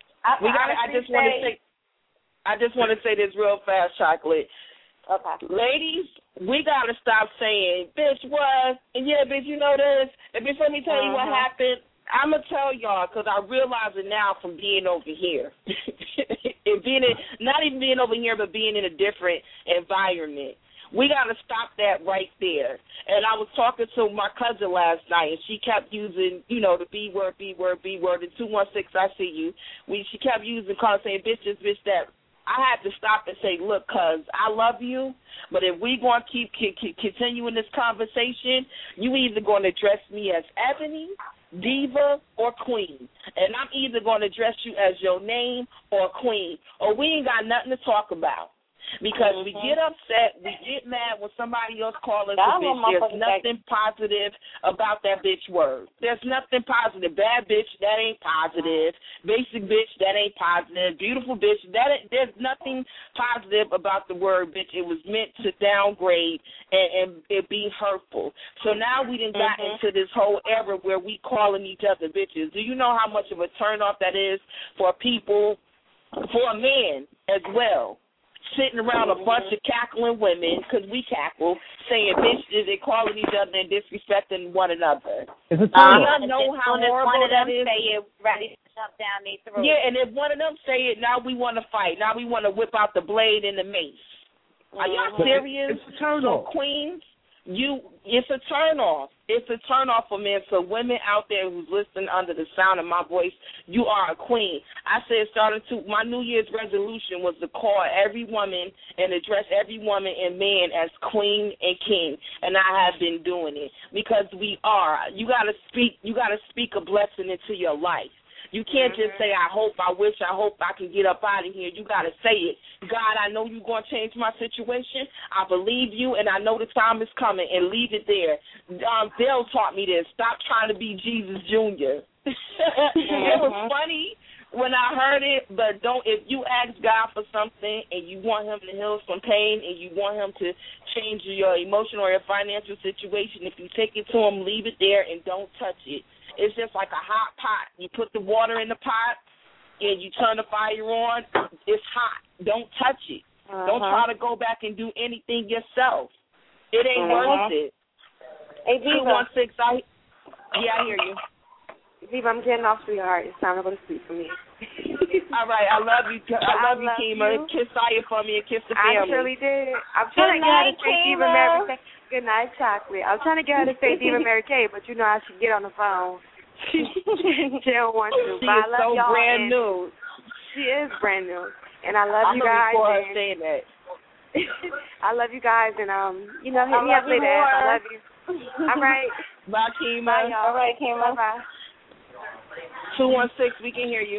I just want to say this real fast, Chocolate. Okay. Ladies, we got to stop saying, bitch, what? And yeah, bitch, you know this. And bitch, let me tell you what happened. I'm going to tell y'all because I realize it now from being over here. And not even being over here, but being in a different environment. We got to stop that right there. And I was talking to my cousin last night, and she kept using, you know, the B word, and 216, I see you. She kept using, saying, bitch this, bitch that. I had to stop and say, look, cuz, I love you, but if we going to keep continuing this conversation, you either going to address me as Ebony, Diva, or Queen. And I'm either going to address you as your name or Queen, or we ain't got nothing to talk about. Because we get upset, we get mad when somebody else calls us a bitch. There's nothing positive about that bitch word. There's nothing positive. Bad bitch, that ain't positive. Basic bitch, that ain't positive. Beautiful bitch, there's nothing positive about the word bitch. It was meant to downgrade and it be hurtful. So now we done got into this whole era where we calling each other bitches. Do you know how much of a turn off that is for people, for a man as well? sitting around a bunch of cackling women, because we cackle, saying bitches and calling each other and disrespecting one another. It's a you know how horrible that is? Say it, ready to jump down their throat. Yeah, and if one of them say it, now we want to fight. Now we want to whip out the blade and the mace. Are y'all serious? It's a turn off. So, queens, it's a turn off. It's a turn off for men. So women out there who's listening under the sound of my voice, you are a queen. I said my New Year's resolution was to call every woman and address every woman and man as queen and king, and I have been doing it because we are. You gotta speak a blessing into your life. You can't just say, I hope, I wish, I hope I can get up out of here. You got to say it. God, I know you're going to change my situation. I believe you, and I know the time is coming, and leave it there. Dale taught me this. Stop trying to be Jesus Jr. It was funny when I heard it, but if you ask God for something and you want him to heal some pain and you want him to change your emotional or your financial situation, if you take it to him, leave it there and don't touch it. It's just like a hot pot. You put the water in the pot and you turn the fire on. It's hot. Don't touch it. Don't try to go back and do anything yourself. It ain't worth it. Hey, Diva. 216, I hear you. Diva, I'm getting off, sweetheart. It's time to go to sleep for me. All right, I love you. I love you, Kima. Kiss Saya for me and kiss the family. I surely did. I'm trying to get her to say Diva Mary Kay. Good night, chocolate. I'm trying to get her to say Diva Mary Kay, but you know I should get on the phone. She don't want to. She is so brand new. She is brand new, and I love you guys. I'm saying that. I love you guys, and hit me up later. I love you. All right. Bye, Kima. Bye, y'all. All right, Kima. Bye. 216, we can hear you.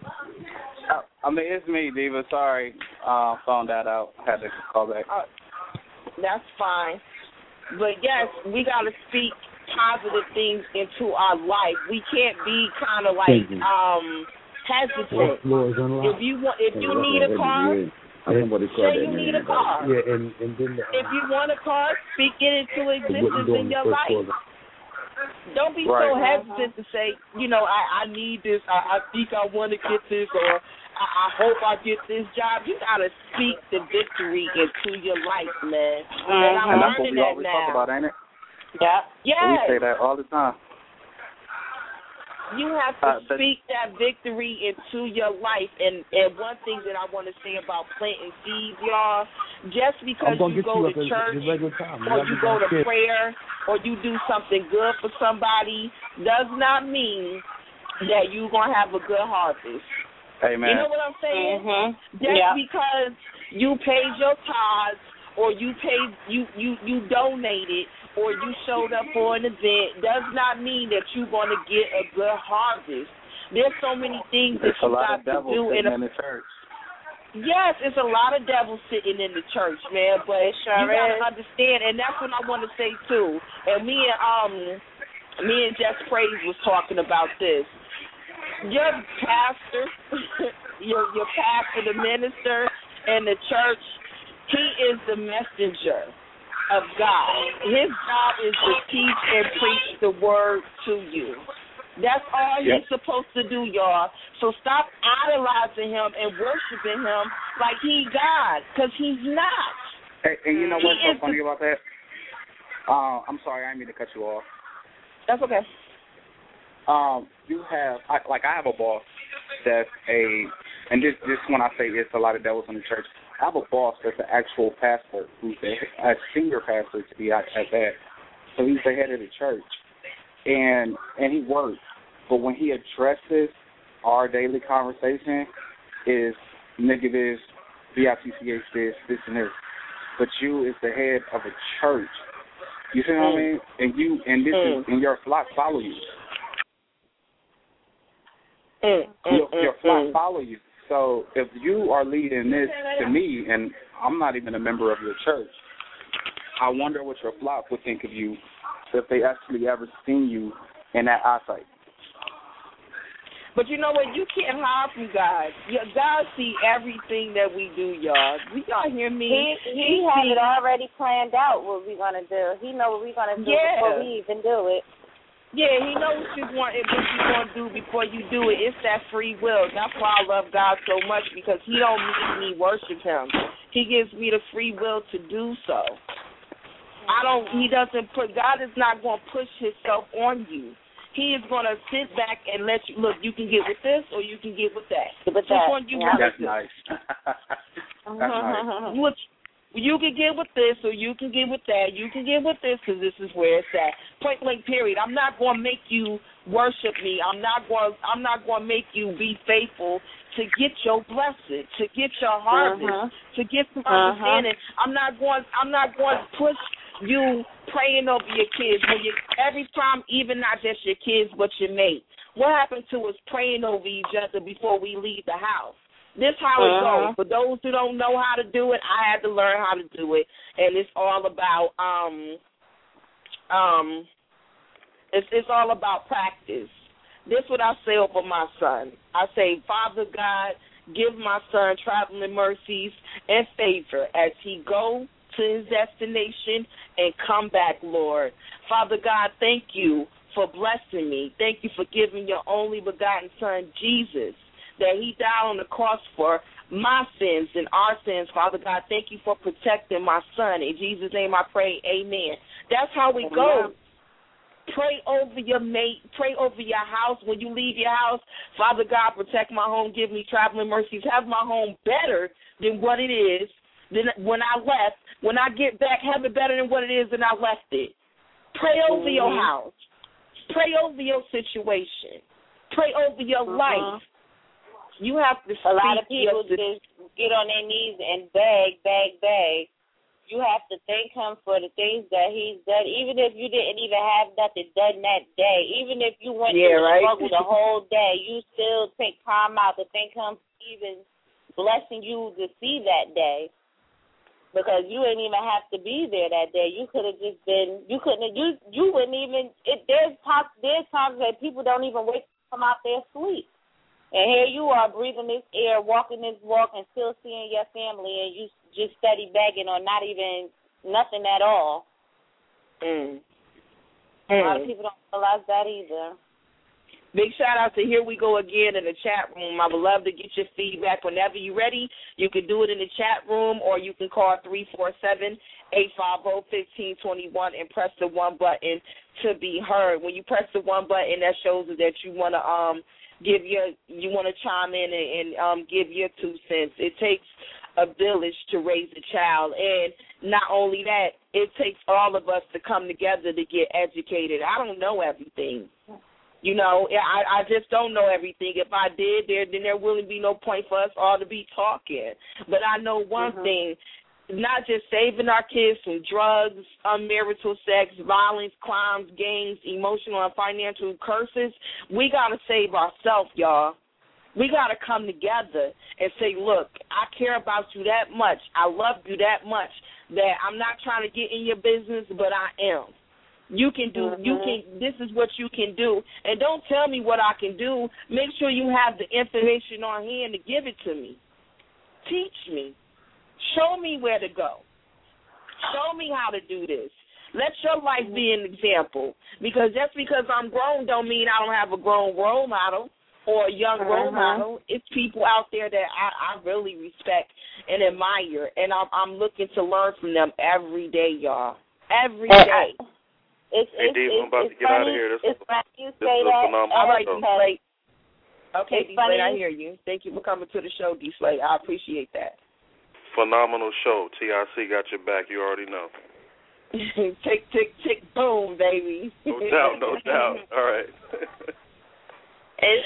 It's me, Diva. Sorry, found that out. Had to call back. That's fine. But yes, we got to speak positive things into our life. We can't be kind of like hesitant. If you need a car, say you need a car. Yeah, and then if you want a car, speak it into existence in your life. Don't be so hesitant to say, I need this. I think I want to get this, or I hope I get this job. You gotta speak the victory into your life, man. And I'm learning that now. That's what we always talk about, ain't it? Yeah. Yes. We say that all the time. You have to speak that victory into your life. And one thing that I want to say about planting seeds, y'all, just because you go to church or you go to prayer or you do something good for somebody does not mean that you're going to have a good harvest. Amen. You know what I'm saying? Just because you paid your tithes or you donated or you showed up for an event does not mean that you're going to get a good harvest. There's so many things that you got to do in the church. Yes, it's a lot of devils sitting in the church, man, but you got to understand, and that's what I want to say too. And me and Jess Praise was talking about this. Your pastor, your pastor, the minister, and the church, he is the messenger of God. His job is to teach and preach the word to you. That's all he's supposed to do, y'all. So stop idolizing him and worshiping him like he's God, because he's not. Hey, and you know what's so funny about that? I'm sorry, I didn't mean to cut you off. That's okay. You have, I have a boss that's and this when I say it's a lot of devils in the church, I have a boss that's an actual pastor who's a senior pastor to be at that. So he's the head of the church. And he works. But when he addresses our daily conversation is nigga this, BITCH this and this. But you is the head of a church. You see what I mean? And your flock follow you. Your flock follow you. So if you are leading this to me, and I'm not even a member of your church, I wonder what your flock would think of you if they actually ever seen you in that eyesight. But you know what? You can't hide from God. God see everything that we do, y'all. Y'all hear me? He had it already planned out what we're going to do. He know what we're going to do before we even do it. Yeah, he knows what you're going to do before you do it. It's that free will. That's why I love God so much, because he don't make me worship him. He gives me the free will to do so. God is not going to push himself on you. He is going to sit back and let you, look, you can get with this or you can get with that. Which one you want? That's nice. That's nice. You can get with this or you can get with that. You can get with this because this is where it's at. Point blank, period. I'm not going to make you worship me. I'm not going to make you be faithful to get your blessing, to get your harvest, to get some understanding. I'm not going to push you praying over your kids every time, even not just your kids but your mate. What happened to us praying over each other before we leave the house? This how it goes. For those who don't know how to do it, I had to learn how to do it, and it's all about it's all about practice. This is what I say over my son. I say, Father God, give my son traveling mercies and favor as he go to his destination and come back, Lord. Father God, thank you for blessing me. Thank you for giving your only begotten son, Jesus, that he died on the cross for my sins and our sins. Father God, thank you for protecting my son. In Jesus' name I pray, amen. That's how we go. Pray over your mate. Pray over your house. When you leave your house, Father God, protect my home. Give me traveling mercies. Have my home better than what it is than when I left. When I get back, have it better than what it is than I left it. Pray over your house. Pray over your situation. Pray over your life. You have to speak. A lot of people just get on their knees and beg. You have to thank him for the things that he's done, even if you didn't even have nothing done that day. Even if you went through the struggle the whole day, you still take time out to thank him for even blessing you to see that day. Because you didn't even have to be there that day. You could have just been. You couldn't. You wouldn't even. There's times that people don't even wake up, come out their sleep. And here you are breathing this air, walking this walk, and still seeing your family, and you just steady begging or not even nothing at all. A lot of people don't realize that either. Big shout out to Here We Go Again in the chat room. I would love to get your feedback whenever you're ready. You can do it in the chat room, or you can call 347-850-1521 and press the 1 button to be heard. When you press the 1 button, that shows that you want to you want to chime in and give your 2 cents. It takes a village to raise a child, and not only that, it takes all of us to come together to get educated. I don't know everything. You know, I just don't know everything. If I did, then there wouldn't be no point for us all to be talking. But I know one thing, not just saving our kids from drugs, unmarital sex, violence, crimes, gangs, emotional and financial curses. We got to save ourselves, y'all. We got to come together and say, look, I care about you that much. I love you that much that I'm not trying to get in your business, but I am. You can do, this is what you can do. And don't tell me what I can do. Make sure you have the information on hand to give it to me. Teach me. Show me where to go. Show me how to do this. Let your life be an example. Because just because I'm grown don't mean I don't have a grown role model or a young role model. It's people out there that I really respect and admire. And I'm looking to learn from them every day, y'all. Every day. I'm about to get out of here. This is a phenomenal All right, show. D-Slate. Okay, D-Slate, I hear you. Thank you for coming to the show, D-Slate. I appreciate that. Phenomenal show. TIC got your back. You already know. Tick, tick, tick, boom, baby. No doubt. All right. It's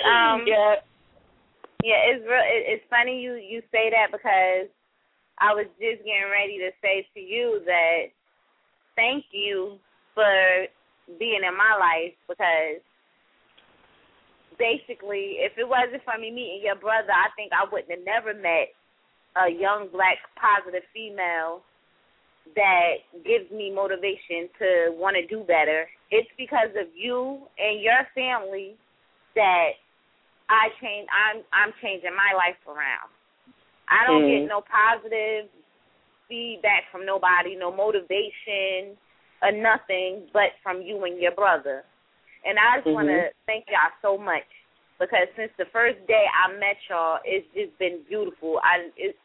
it's real. It's funny you say that because I was just getting ready to say to you that thank you for being in my life, because basically if it wasn't for me meeting your brother, I think I wouldn't have never met a young black positive female that gives me motivation to want to do better. It's because of you and your family that I'm changing my life around. I don't get no positive feedback from nobody, no motivation or nothing but from you and your brother. And I just want to thank y'all so much, because since the first day I met y'all, it's just been beautiful.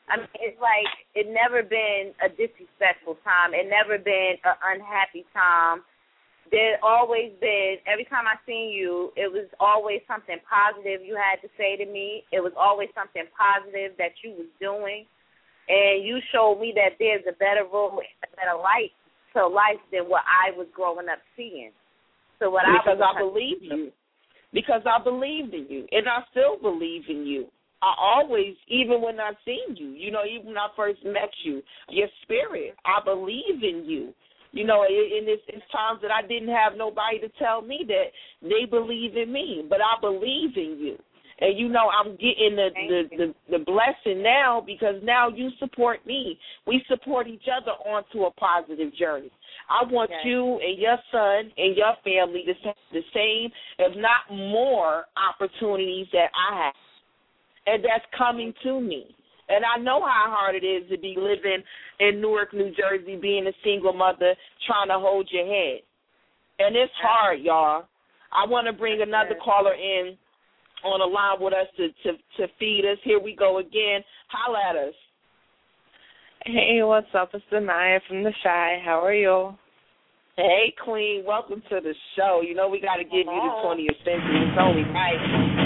I mean, it's like it never been a disrespectful time. It never been an unhappy time. There always been, every time I seen you, it was always something positive you had to say to me. It was always something positive that you was doing. And you showed me that there's a better road, a better light to life than what I was growing up seeing. So what Because I believed you. Because I believed in you. And I still believe in you. I always, even when I seen you, you know, even when I first met you, your spirit, I believe in you. You know, and it's times that I didn't have nobody to tell me that they believe in me, but I believe in you. And, you know, I'm getting the blessing now because now you support me. We support each other onto a positive journey. I want you and your son and your family to have the same, if not more, opportunities that I have. And that's coming to me. And I know how hard it is to be living in Newark, New Jersey, being a single mother, trying to hold your head. And it's hard, y'all. I want to bring another caller in on the line with us to feed us. Here we go again. Holla at us. Hey, what's up? It's Anaya from The Shy. How are you? Hey, Queen. Welcome to the show. You know we got to give you the 20th century. It's only right.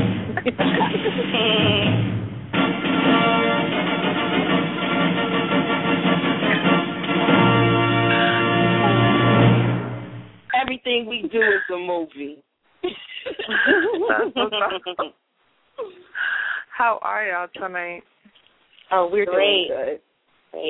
Everything we do is a movie. How are y'all tonight? Oh, we're Great. doing good. Great.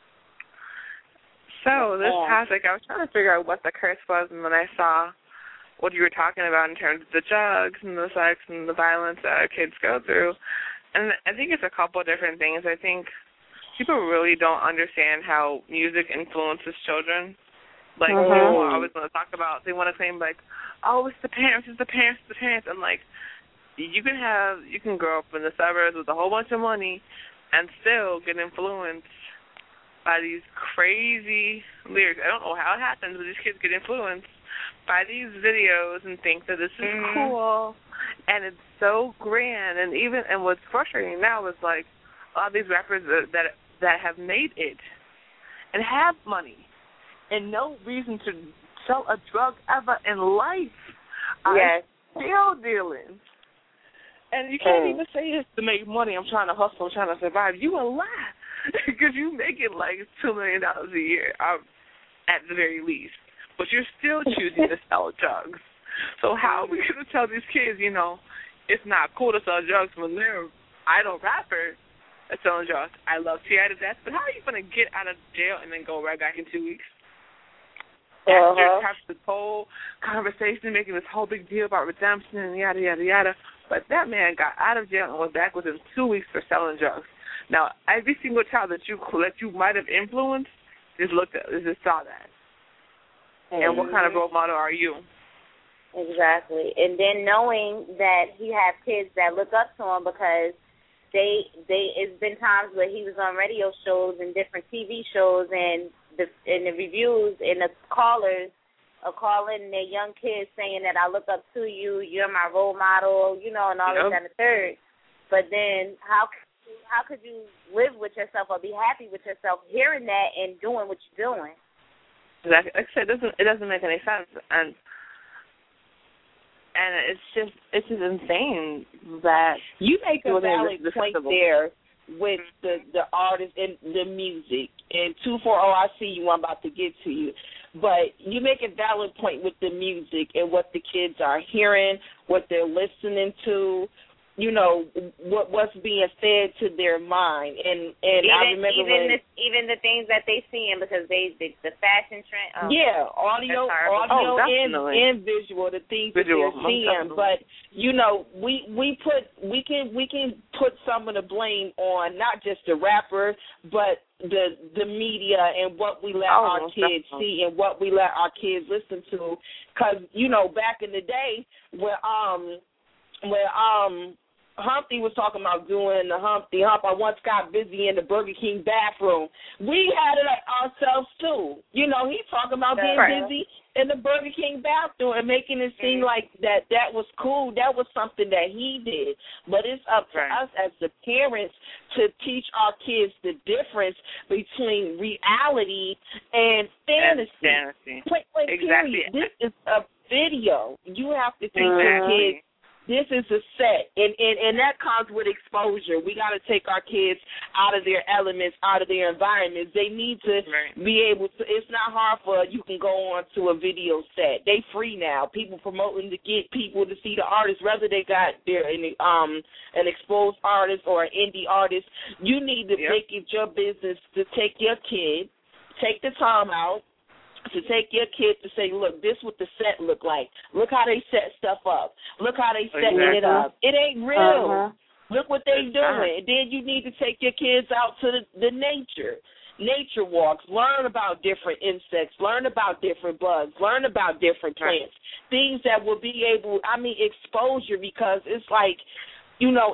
So this topic, I was trying to figure out what the curse was, and then I saw what you were talking about in terms of the drugs and the sex and the violence that kids go through. And I think it's a couple of different things. I think people really don't understand how music influences children. Like, people always want to talk about, they want to claim, like, oh, it's the parents, it's the parents, it's the parents. And, like, you can grow up in the suburbs with a whole bunch of money and still get influenced by these crazy lyrics. I don't know how it happens, but these kids get influenced by these videos and think that this is cool and it's so grand. And what's frustrating now is, like, a lot of these rappers that have made it and have money and no reason to sell a drug ever in life are still dealing. And you can't even say it's to make money. I'm trying to hustle, I'm trying to survive. You a lie. Because you make it like $2 million a year at the very least. But you're still choosing to sell drugs. So how are we going to tell these kids, you know, it's not cool to sell drugs when they're idol rappers that's selling drugs? I love T.I. to death, but how are you going to get out of jail and then go right back in 2 weeks? After have this whole conversation, making this whole big deal about redemption and yada, yada, yada. But that man got out of jail and was back within 2 weeks for selling drugs. Now, every single child that you might have influenced just saw that. And what kind of role model are you? Exactly. And then knowing that he has kids that look up to him because it's been times where he was on radio shows and different TV shows and the reviews and the callers are calling their young kids saying that I look up to you, you're my role model, you know, and all this and the third. But then how could you live with yourself or be happy with yourself hearing that and doing what you're doing? Exactly. Like I said, it doesn't make any sense, and it's just insane that you make a valid point there with the artist and the music. And 240, I see you. I'm about to get to you, but you make a valid point with the music and what the kids are hearing, what they're listening to. You know, what's being fed to their mind, and I remember even the things that they seeing because the fashion trend. Audio and visual, the things that they're seeing. But you know, we can put some of the blame on not just the rapper, but the media and what we let our kids see and what we let our kids listen to. Because you know, back in the day, where Humpty was talking about doing the Humpty Hump. I once got busy in the Burger King bathroom. We had it ourselves, too. You know, he's talking about being busy in the Burger King bathroom and making it seem like that was cool. That was something that he did. But it's up to us as the parents to teach our kids the difference between reality and fantasy. Wait, exactly. Period. This is a video. You have to teach your kids. This is a set, and that comes with exposure. We got to take our kids out of their elements, out of their environments. They need to be able to. It's not hard for you can go on to a video set. They free now. People promoting to get people to see the artists, whether they got their an exposed artist or an indie artist. You need to make it your business to take your kid, take the time out, to take your kid to say, look, this what the set look like. Look how they set stuff up. Look how they setting it up. It ain't real. Look what they doing. And then you need to take your kids out to the nature walks. Learn about different insects. Learn about different bugs. Learn about different plants. Things that will be able, exposure, because it's like, you know,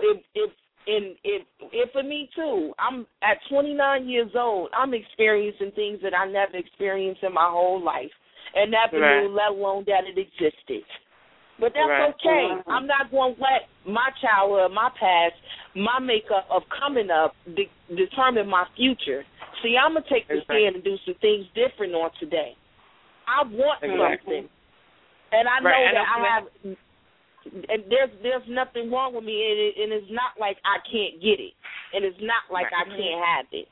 if for me too, I'm at 29 years old, I'm experiencing things that I never experienced in my whole life, and never knew, let alone that it existed. But that's okay. I'm not going to let my childhood, my past, my makeup of coming up determine my future. See, I'm going to take the stand and do some things different on today. I want something, and I know that I have. And there's nothing wrong with me, and it's not like I can't get it, and it's not like I can't have it.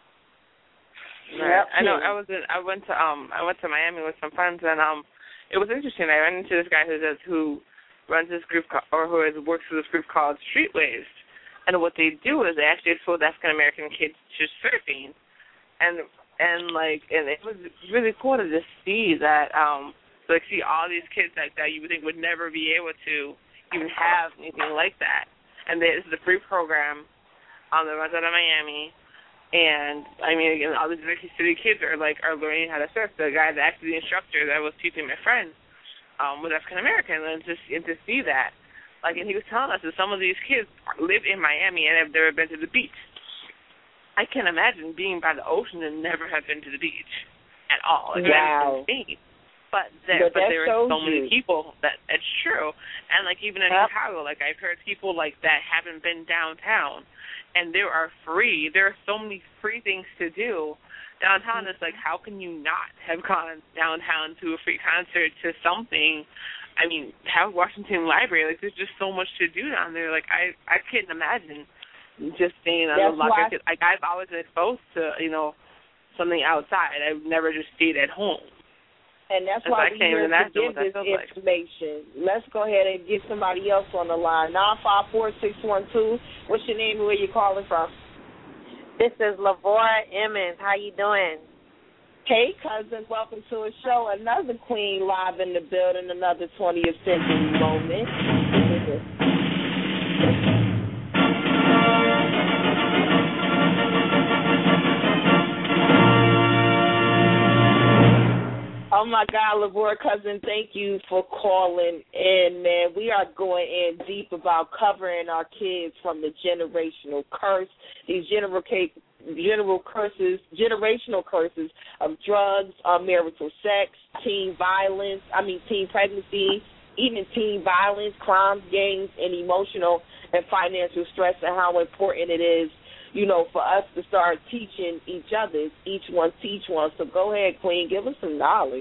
Right. I know. I went to Miami with some friends, and it was interesting. I ran into this guy who runs this group who works with this group called Streetwaves, and what they do is they actually expose African American kids to surfing, and it was really cool to just see that. So see all these kids like that you would think would never be able to even have anything like that. And this is a free program that runs out of Miami. And, again, all these New City kids are learning how to surf. The guy, the instructor that was teaching my friend was African-American. And to see that, and he was telling us that some of these kids live in Miami and have never been to the beach. I can't imagine being by the ocean and never have been to the beach at all. Wow. That's insane. But there are so many people that it's true. And, even in Chicago, I've heard people that haven't been downtown, and there are so many free things to do. Downtown is how can you not have gone downtown to a free concert, to something? Have Washington Library. There's just so much to do down there. I couldn't imagine just staying on the locker. I've always been exposed to, something outside. I've never just stayed at home. And that's why we're here to give this information. Let's go ahead and get somebody else on the line. 954-612. What's your name and where you calling from? This is Lavora Emmons. How you doing? Hey, cousin. Welcome to a show. Another queen live in the building. Another 20th century moment. Oh, my God, Lavora, cousin, thank you for calling in, man. We are going in deep about covering our kids from the generational curse, these generational curses of drugs, unmarital sex, teen pregnancy, even teen violence, crimes, gangs, and emotional and financial stress, and how important it is, for us to start teaching each other, each one teach one. So go ahead, Queen, give us some knowledge.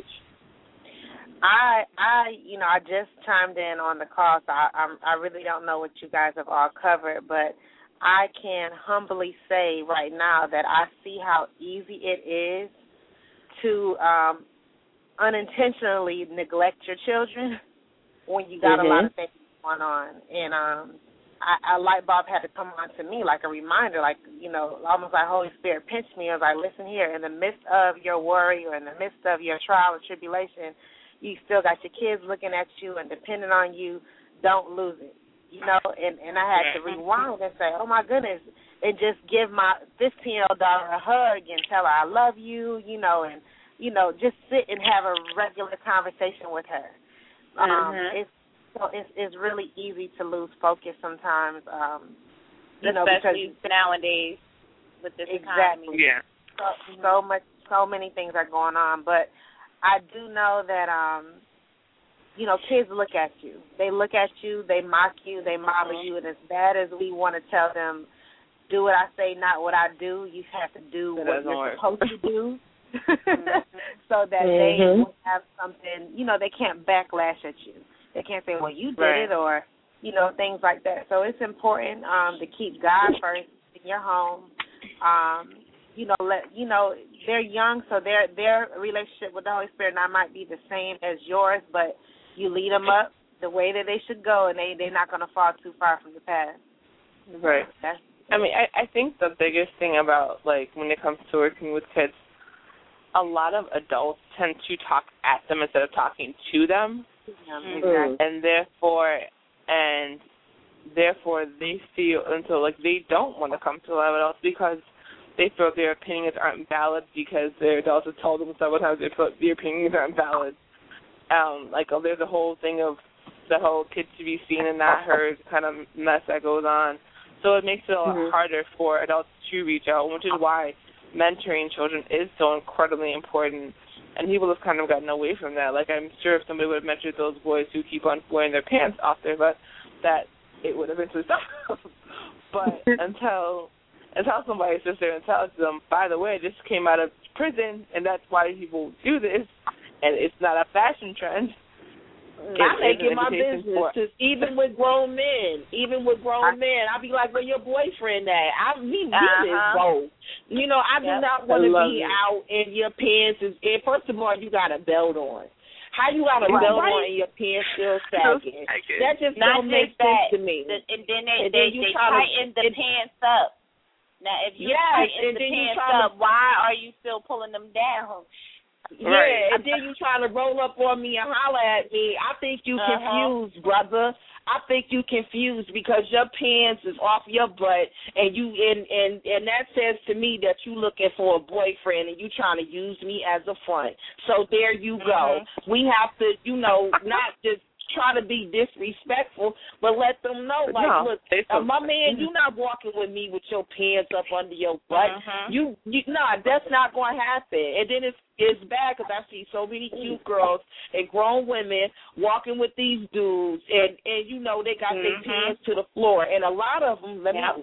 I just chimed in on the call, so I really don't know what you guys have all covered, but I can humbly say right now that I see how easy it is to unintentionally neglect your children when you got a lot of things going on. And a light bulb had to come on to me like a reminder, almost like Holy Spirit pinched me. I was like, listen here, in the midst of your worry or in the midst of your trial and tribulation, you still got your kids looking at you and depending on you. Don't lose it, And I had to rewind and say, oh, my goodness, and just give my 15-year-old daughter a hug and tell her I love you, and, just sit and have a regular conversation with her. So it's really easy to lose focus sometimes. Especially because nowadays with this economy. Yeah. So many things are going on, but I do know that kids look at you. They look at you, they mock you, they model you, and as bad as we want to tell them, do what I say, not what I do, you have to do what you're supposed to do. So that they will have something, they can't backlash at you. They can't say, well, you did it, or, things like that. So it's important to keep God first in your home. They're young, so their relationship with the Holy Spirit now might be the same as yours, but you lead them up the way that they should go, and they're not going to fall too far from the path. Right. I think the biggest thing about, when it comes to working with kids, a lot of adults tend to talk at them instead of talking to them. Exactly. And therefore they feel until they don't want to come to adults because they feel their opinions aren't valid because their adults have told them several times they feel their opinions aren't valid. There's a whole thing of the whole kids to be seen and not heard kind of mess that goes on. So it makes it a lot harder for adults to reach out, which is why mentoring children is so incredibly important. And people have kind of gotten away from that. I'm sure if somebody would have mentored those boys who keep on wearing their pants off their butt, that it would eventually stop. But until somebody sits there and tells them, by the way, this came out of prison, and that's why people do this, and it's not a fashion trend. I make it my business, because even with grown men, I'll be like, where your boyfriend at? I mean, business, bro. I do not want to be out in your pants. First of all, you got a belt on. How you got a belt on and your pants still sagging? That just don't make sense to me. And then they tighten the pants up. Now, if you tighten the pants up, why are you still pulling them down? Yeah, and then you trying to roll up on me and holler at me. I think you confused, brother. I think you confused because your pants is off your butt, and you and that says to me that you looking for a boyfriend and you trying to use me as a front. So there you go. We have to, not just try to be disrespectful, but let them know, look, my man, you not walking with me with your pants up under your butt. That's not going to happen. And then it's bad because I see so many cute girls and grown women walking with these dudes, and they got their pants to the floor. And a lot of them,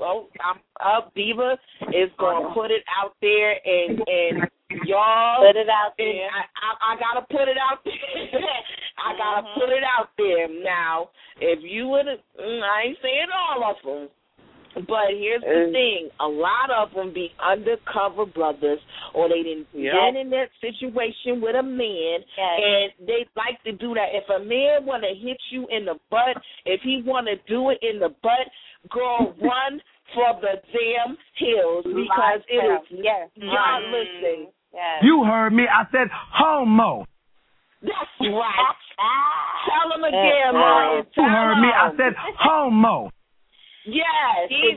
Diva is going to put it out there, and y'all put it out there. I gotta put it out there. I gotta put it out there. Now, if you would, I ain't saying all of them, but here's the thing: a lot of them be undercover brothers, or they didn't get in that situation with a man, and they like to do that. If a man want to hit you in the butt, if he want to do it in the butt, girl, run for the damn hills because it is. Y'all listen. Yes. You heard me. I said homo. That's right. Tell them again, Martin. You heard me. I said homo. Yes. If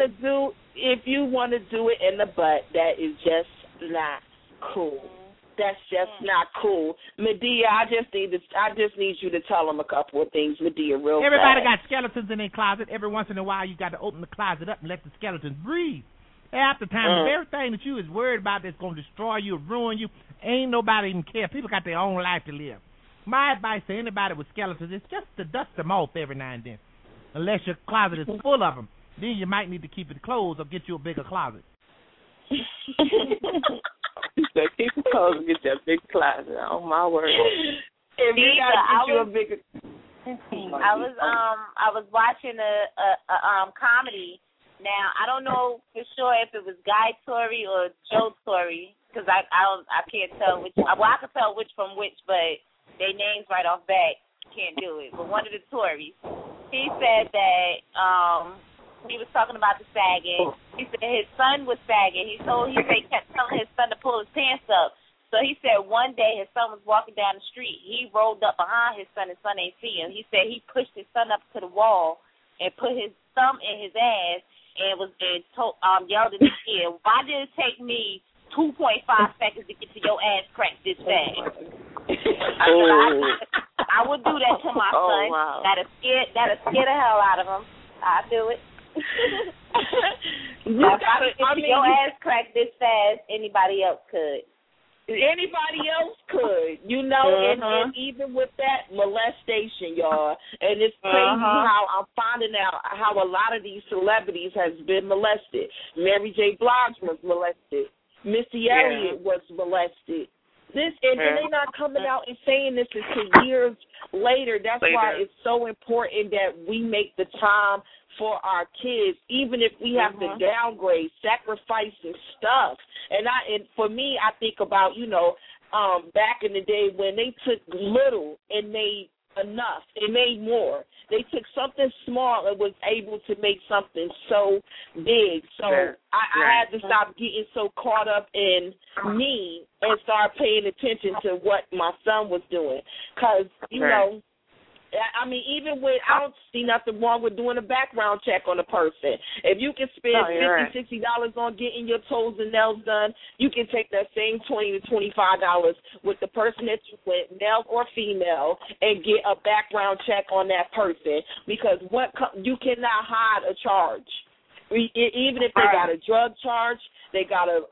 you want to do it in the butt, that is just not cool. That's just not cool. Medea, I just need you to tell them a couple of things, Medea, real fast. Everybody got skeletons in their closet. Every once in a while, you got to open the closet up and let the skeletons breathe. Half the time, the very thing that you is worried about that's going to destroy you or ruin you, ain't nobody even care. People got their own life to live. My advice to anybody with skeletons is just to dust them off every now and then. Unless your closet is full of them. Then you might need to keep it closed or get you a bigger closet. Keep it closed and get that big closet. Oh, my word. If you got to get you a bigger... I was watching a comedy. Now, I don't know for sure if it was Guy Torry or Joe Torry, because I can't tell which. Well, I can tell which from which, but their names right off bat can't do it. But one of the Torys, he said that he was talking about the sagging. He said his son was sagging. He kept telling his son to pull his pants up. So he said one day his son was walking down the street. He rolled up behind his son ain't see him. He said he pushed his son up to the wall and put his thumb in his ass. And yelled in his ear, why did it take me 2.5 seconds to get to your ass crack this fast? I would do that to my son. Wow. That'll scare the hell out of him. I'll do it. Your ass cracked this fast, anybody else could. Anybody else could, you know, and even with that molestation, y'all, and it's crazy how I'm finding out how a lot of these celebrities has been molested. Mary J. Blige was molested. Missy Elliott was molested. And they're not coming out and saying this until years later. That's why it's so important that we make the time for our kids, even if we have to downgrade, sacrificing stuff. And for me, I think about, you know, back in the day when they took little and made enough and made more. They took something small and was able to make something so big. So I had to stop getting so caught up in me and start paying attention to what my son was doing. Because, you know, I mean, even with, I don't see nothing wrong with doing a background check on a person. If you can spend $50, $60 on getting your toes and nails done, you can take that same $20 to $25 with the person that you went, male or female, and get a background check on that person. Because you cannot hide a charge. Even if they got a drug charge, they got a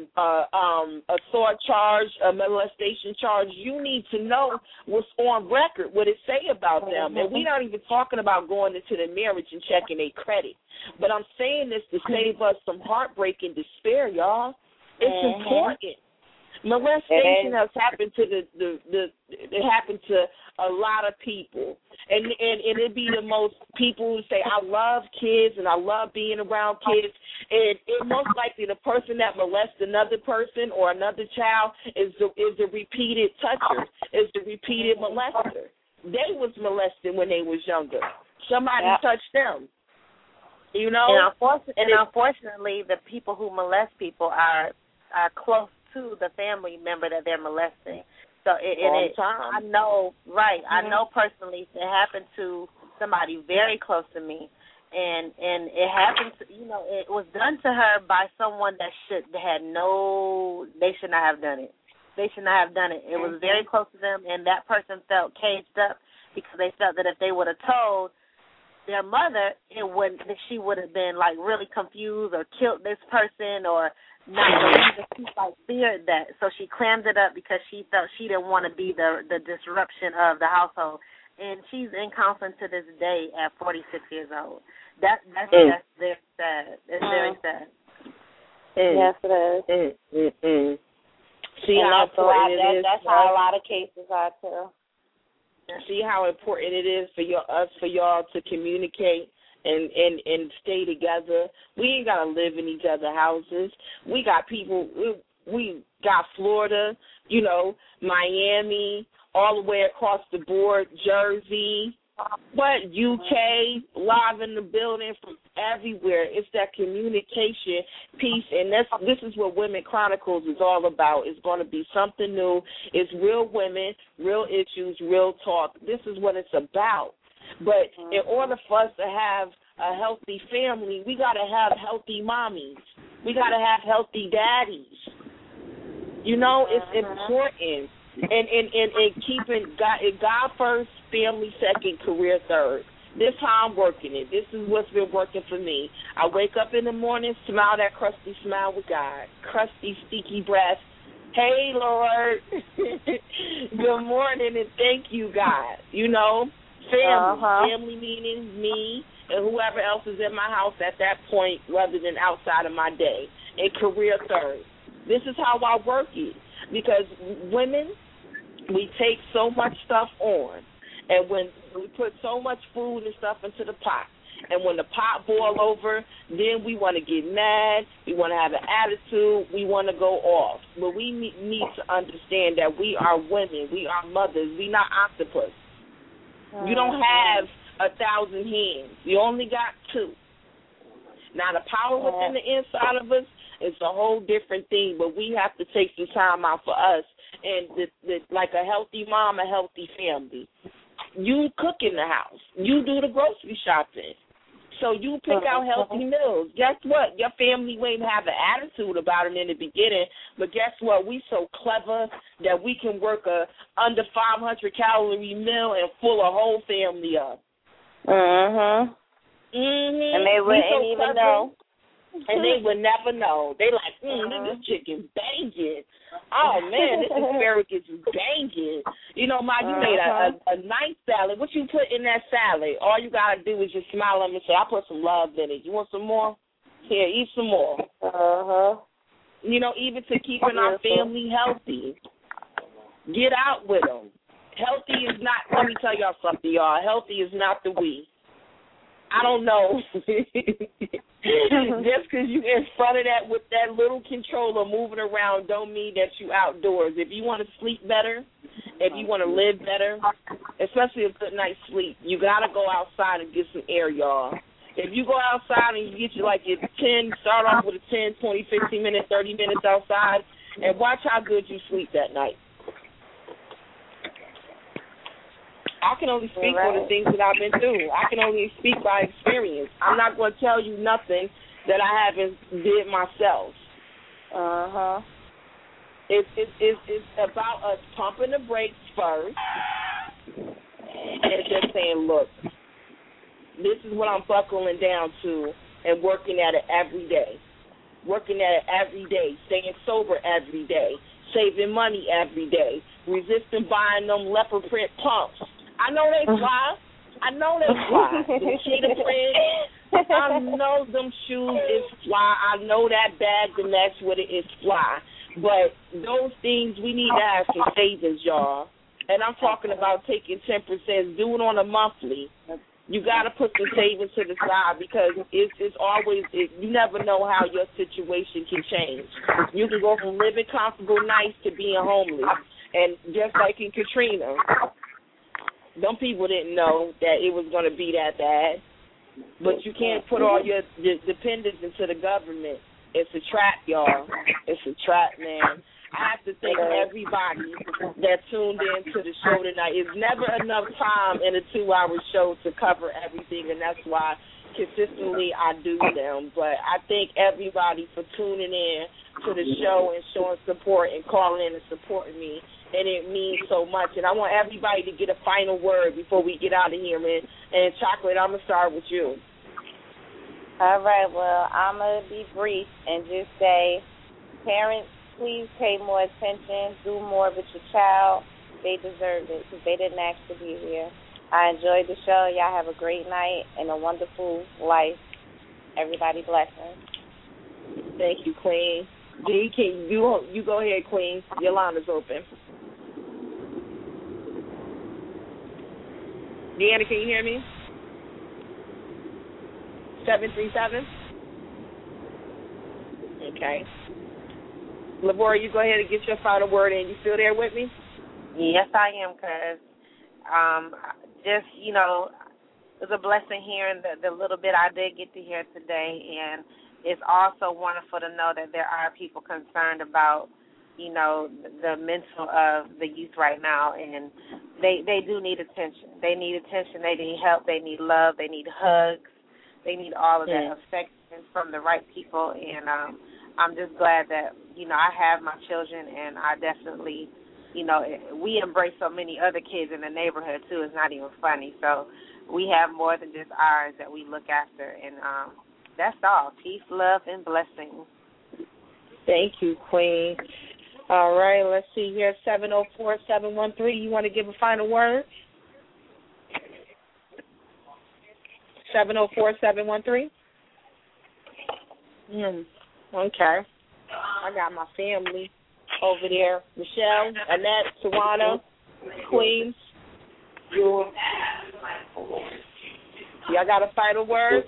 assault charge, a molestation charge, you need to know what's on record, what it say about them. And we're not even talking about going into the marriage and checking their credit. But I'm saying this to save us some heartbreak and despair, y'all. It's important. Molestation has happened to it happened to a lot of people, and it'd be the most people who say I love kids and I love being around kids, and it most likely the person that molests another person or another child is the repeated toucher, is the repeated molester. They was molested when they was younger. Somebody touched them. You know, and unfortunately, the people who molest people are close to the family member that they're molesting. So I know personally it happened to somebody very close to me, and it happened to, you know, it was done to her by someone that they should not have done it. They should not have done it. It was very close to them, and that person felt caged up because they felt that if they would have told their mother, she would have been like really confused or killed this person or not believe it. She feared that, so she clammed it up because she felt she didn't want to be the disruption of the household. And she's in counseling to this day at 46 years old. That's very sad. It's very sad. Yes, it is. See how important it is. That's how a lot of cases are too. See how important it is for y'all to communicate and stay together. We ain't got to live in each other's houses. We got people, we got Florida, you know, Miami, all the way across the board, Jersey, UK, live in the building from everywhere. It's that communication piece, and this is what Women Chronicles is all about. It's going to be something new. It's real women, real issues, real talk. This is what it's about. But in order for us to have a healthy family, we got to have healthy mommies. We got to have healthy daddies. You know, it's important. And keeping God first, family second, career third. This is how I'm working it. This is what's been working for me. I wake up in the morning, smile that crusty smile with God. Crusty, stinky breath. Hey, Lord. Good morning and thank you, God. You know, family. Family meaning me and whoever else is in my house at that point rather than outside of my day. And career third. This is how I work it. Because women, we take so much stuff on. And when we put so much food and stuff into the pot, and when the pot boil over, then we want to get mad, we want to have an attitude, we want to go off. But we need to understand that we are women, we are mothers, we not octopus. You don't have 1,000 hands. You only got 2. Now, the power within the inside of us is a whole different thing, but we have to take some time out for us. And like a healthy mom, a healthy family. You cook in the house. You do the grocery shopping. So you pick out healthy meals. Guess what? Your family may have an attitude about it in the beginning, but guess what? We so clever that we can work a under 500-calorie meal and full a whole family up. And they wouldn't even know. And they would never know. They like, this chicken banging. Oh, man, this asparagus is banging. You know, Ma, you made a nice salad. What you put in that salad? All you got to do is just smile at me and say, I put some love in it. You want some more? Here, eat some more. You know, even to keeping our family healthy. Get out with them. Healthy is not, let me tell y'all something, y'all. Healthy is not the we. I don't know. Just because you in front of that with that little controller moving around don't mean that you outdoors. If you want to sleep better, if you want to live better, especially a good night's sleep, you got to go outside and get some air, y'all. If you go outside and you get you like your 10, start off with a 10, 20, 15 minutes, 30 minutes outside, and watch how good you sleep that night. I can only speak for the things that I've been through. I can only speak by experience. I'm not going to tell you nothing that I haven't did myself. It's about us pumping the brakes first and just saying, look, this is what I'm buckling down to and working at it every day. Working at it every day, staying sober every day, saving money every day, resisting buying them leopard print pumps. I know they fly. I know they fly. The cheetah print. I know them shoes is fly. I know that bag to match with it is fly. But those things, we need to have some savings, y'all. And I'm talking about taking 10%, do it on a monthly. You got to put the savings to the side because it's always, you never know how your situation can change. You can go from living comfortable nights to being homeless. And just like in Katrina, them people didn't know that it was going to be that bad. But you can't put all your dependence into the government. It's a trap, y'all. It's a trap, man. I have to thank everybody that tuned in to the show tonight. It's never enough time in a 2-hour show to cover everything, and that's why consistently I do them. But I thank everybody for tuning in to the show and showing support and calling in and supporting me. And it means so much. And I want everybody to get a final word before we get out of here, man. And Chocolate, I'm going to start with you. All right, well, I'm going to be brief and just say, parents, please pay more attention, do more with your child. They deserve it because they didn't ask to be here. I enjoyed the show. Y'all have a great night and a wonderful life. Everybody blessings. Thank you, Queen. D, can you go ahead, Queen. Your line is open. Deanna, can you hear me? 737? Okay. Lavora, you go ahead and get your final word in. You still there with me? Yes, I am, because just, you know, it was a blessing hearing the little bit I did get to hear today, and it's also wonderful to know that there are people concerned about, you know, the mental of the youth right now, and they do need attention. They need attention. They need help. They need love. They need hugs. They need all of that affection from the right people, and I'm just glad that, you know, I have my children, and I definitely, you know, we embrace so many other kids in the neighborhood, too. It's not even funny. So we have more than just ours that we look after, and that's all. Peace, love, and blessings. Thank you, Queen. All right, let's see here, 704-713. You want to give a final word? 704-713? Okay. I got my family over there. Michelle, Annette, Tawana, Queens. Y'all got a final word?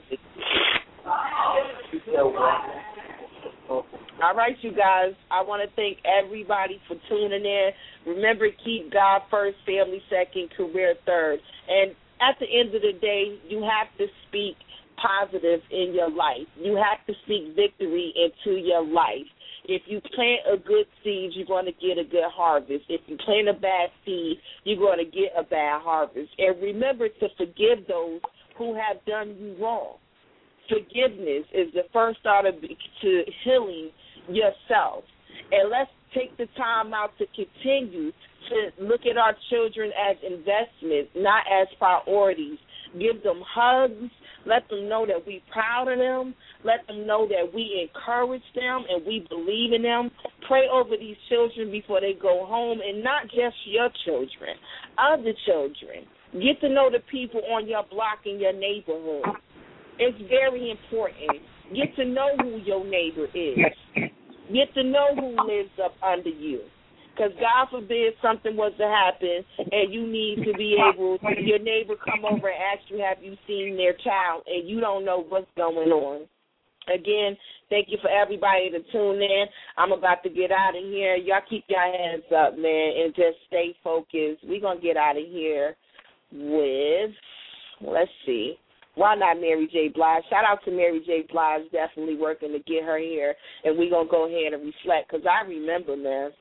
All right, you guys. I want to thank everybody for tuning in. Remember, keep God first, family second, career third. And at the end of the day, you have to speak positive in your life. You have to speak victory into your life. If you plant a good seed, you're going to get a good harvest. If you plant a bad seed, you're going to get a bad harvest. And remember to forgive those who have done you wrong. forgiveness is the first start to healing yourself. And let's take the time out to continue to look at our children as investments, not as priorities. Give them hugs. Let them know that we're proud of them. Let them know that we encourage them and we believe in them. Pray over these children before they go home, and not just your children, other children. Get to know the people on your block and your neighborhood. It's very important. Get to know who your neighbor is. Get to know who lives up under you. Because God forbid something was to happen and you need to be able to, your neighbor come over and ask you, have you seen their child, and you don't know what's going on. Again, thank you for everybody to tune in. I'm about to get out of here. Y'all keep your hands up, man, and just stay focused. We're going to get out of here with, let's see, why not Mary J. Blige? Shout out to Mary J. Blige, definitely working to get her here, and we're going to go ahead and reflect, because I remember, man.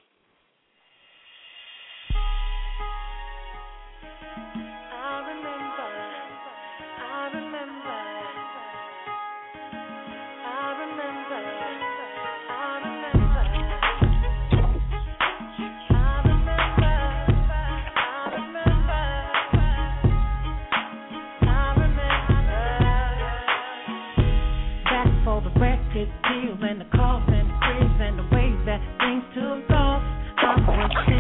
And the calls and the screams and the ways that things took off. I was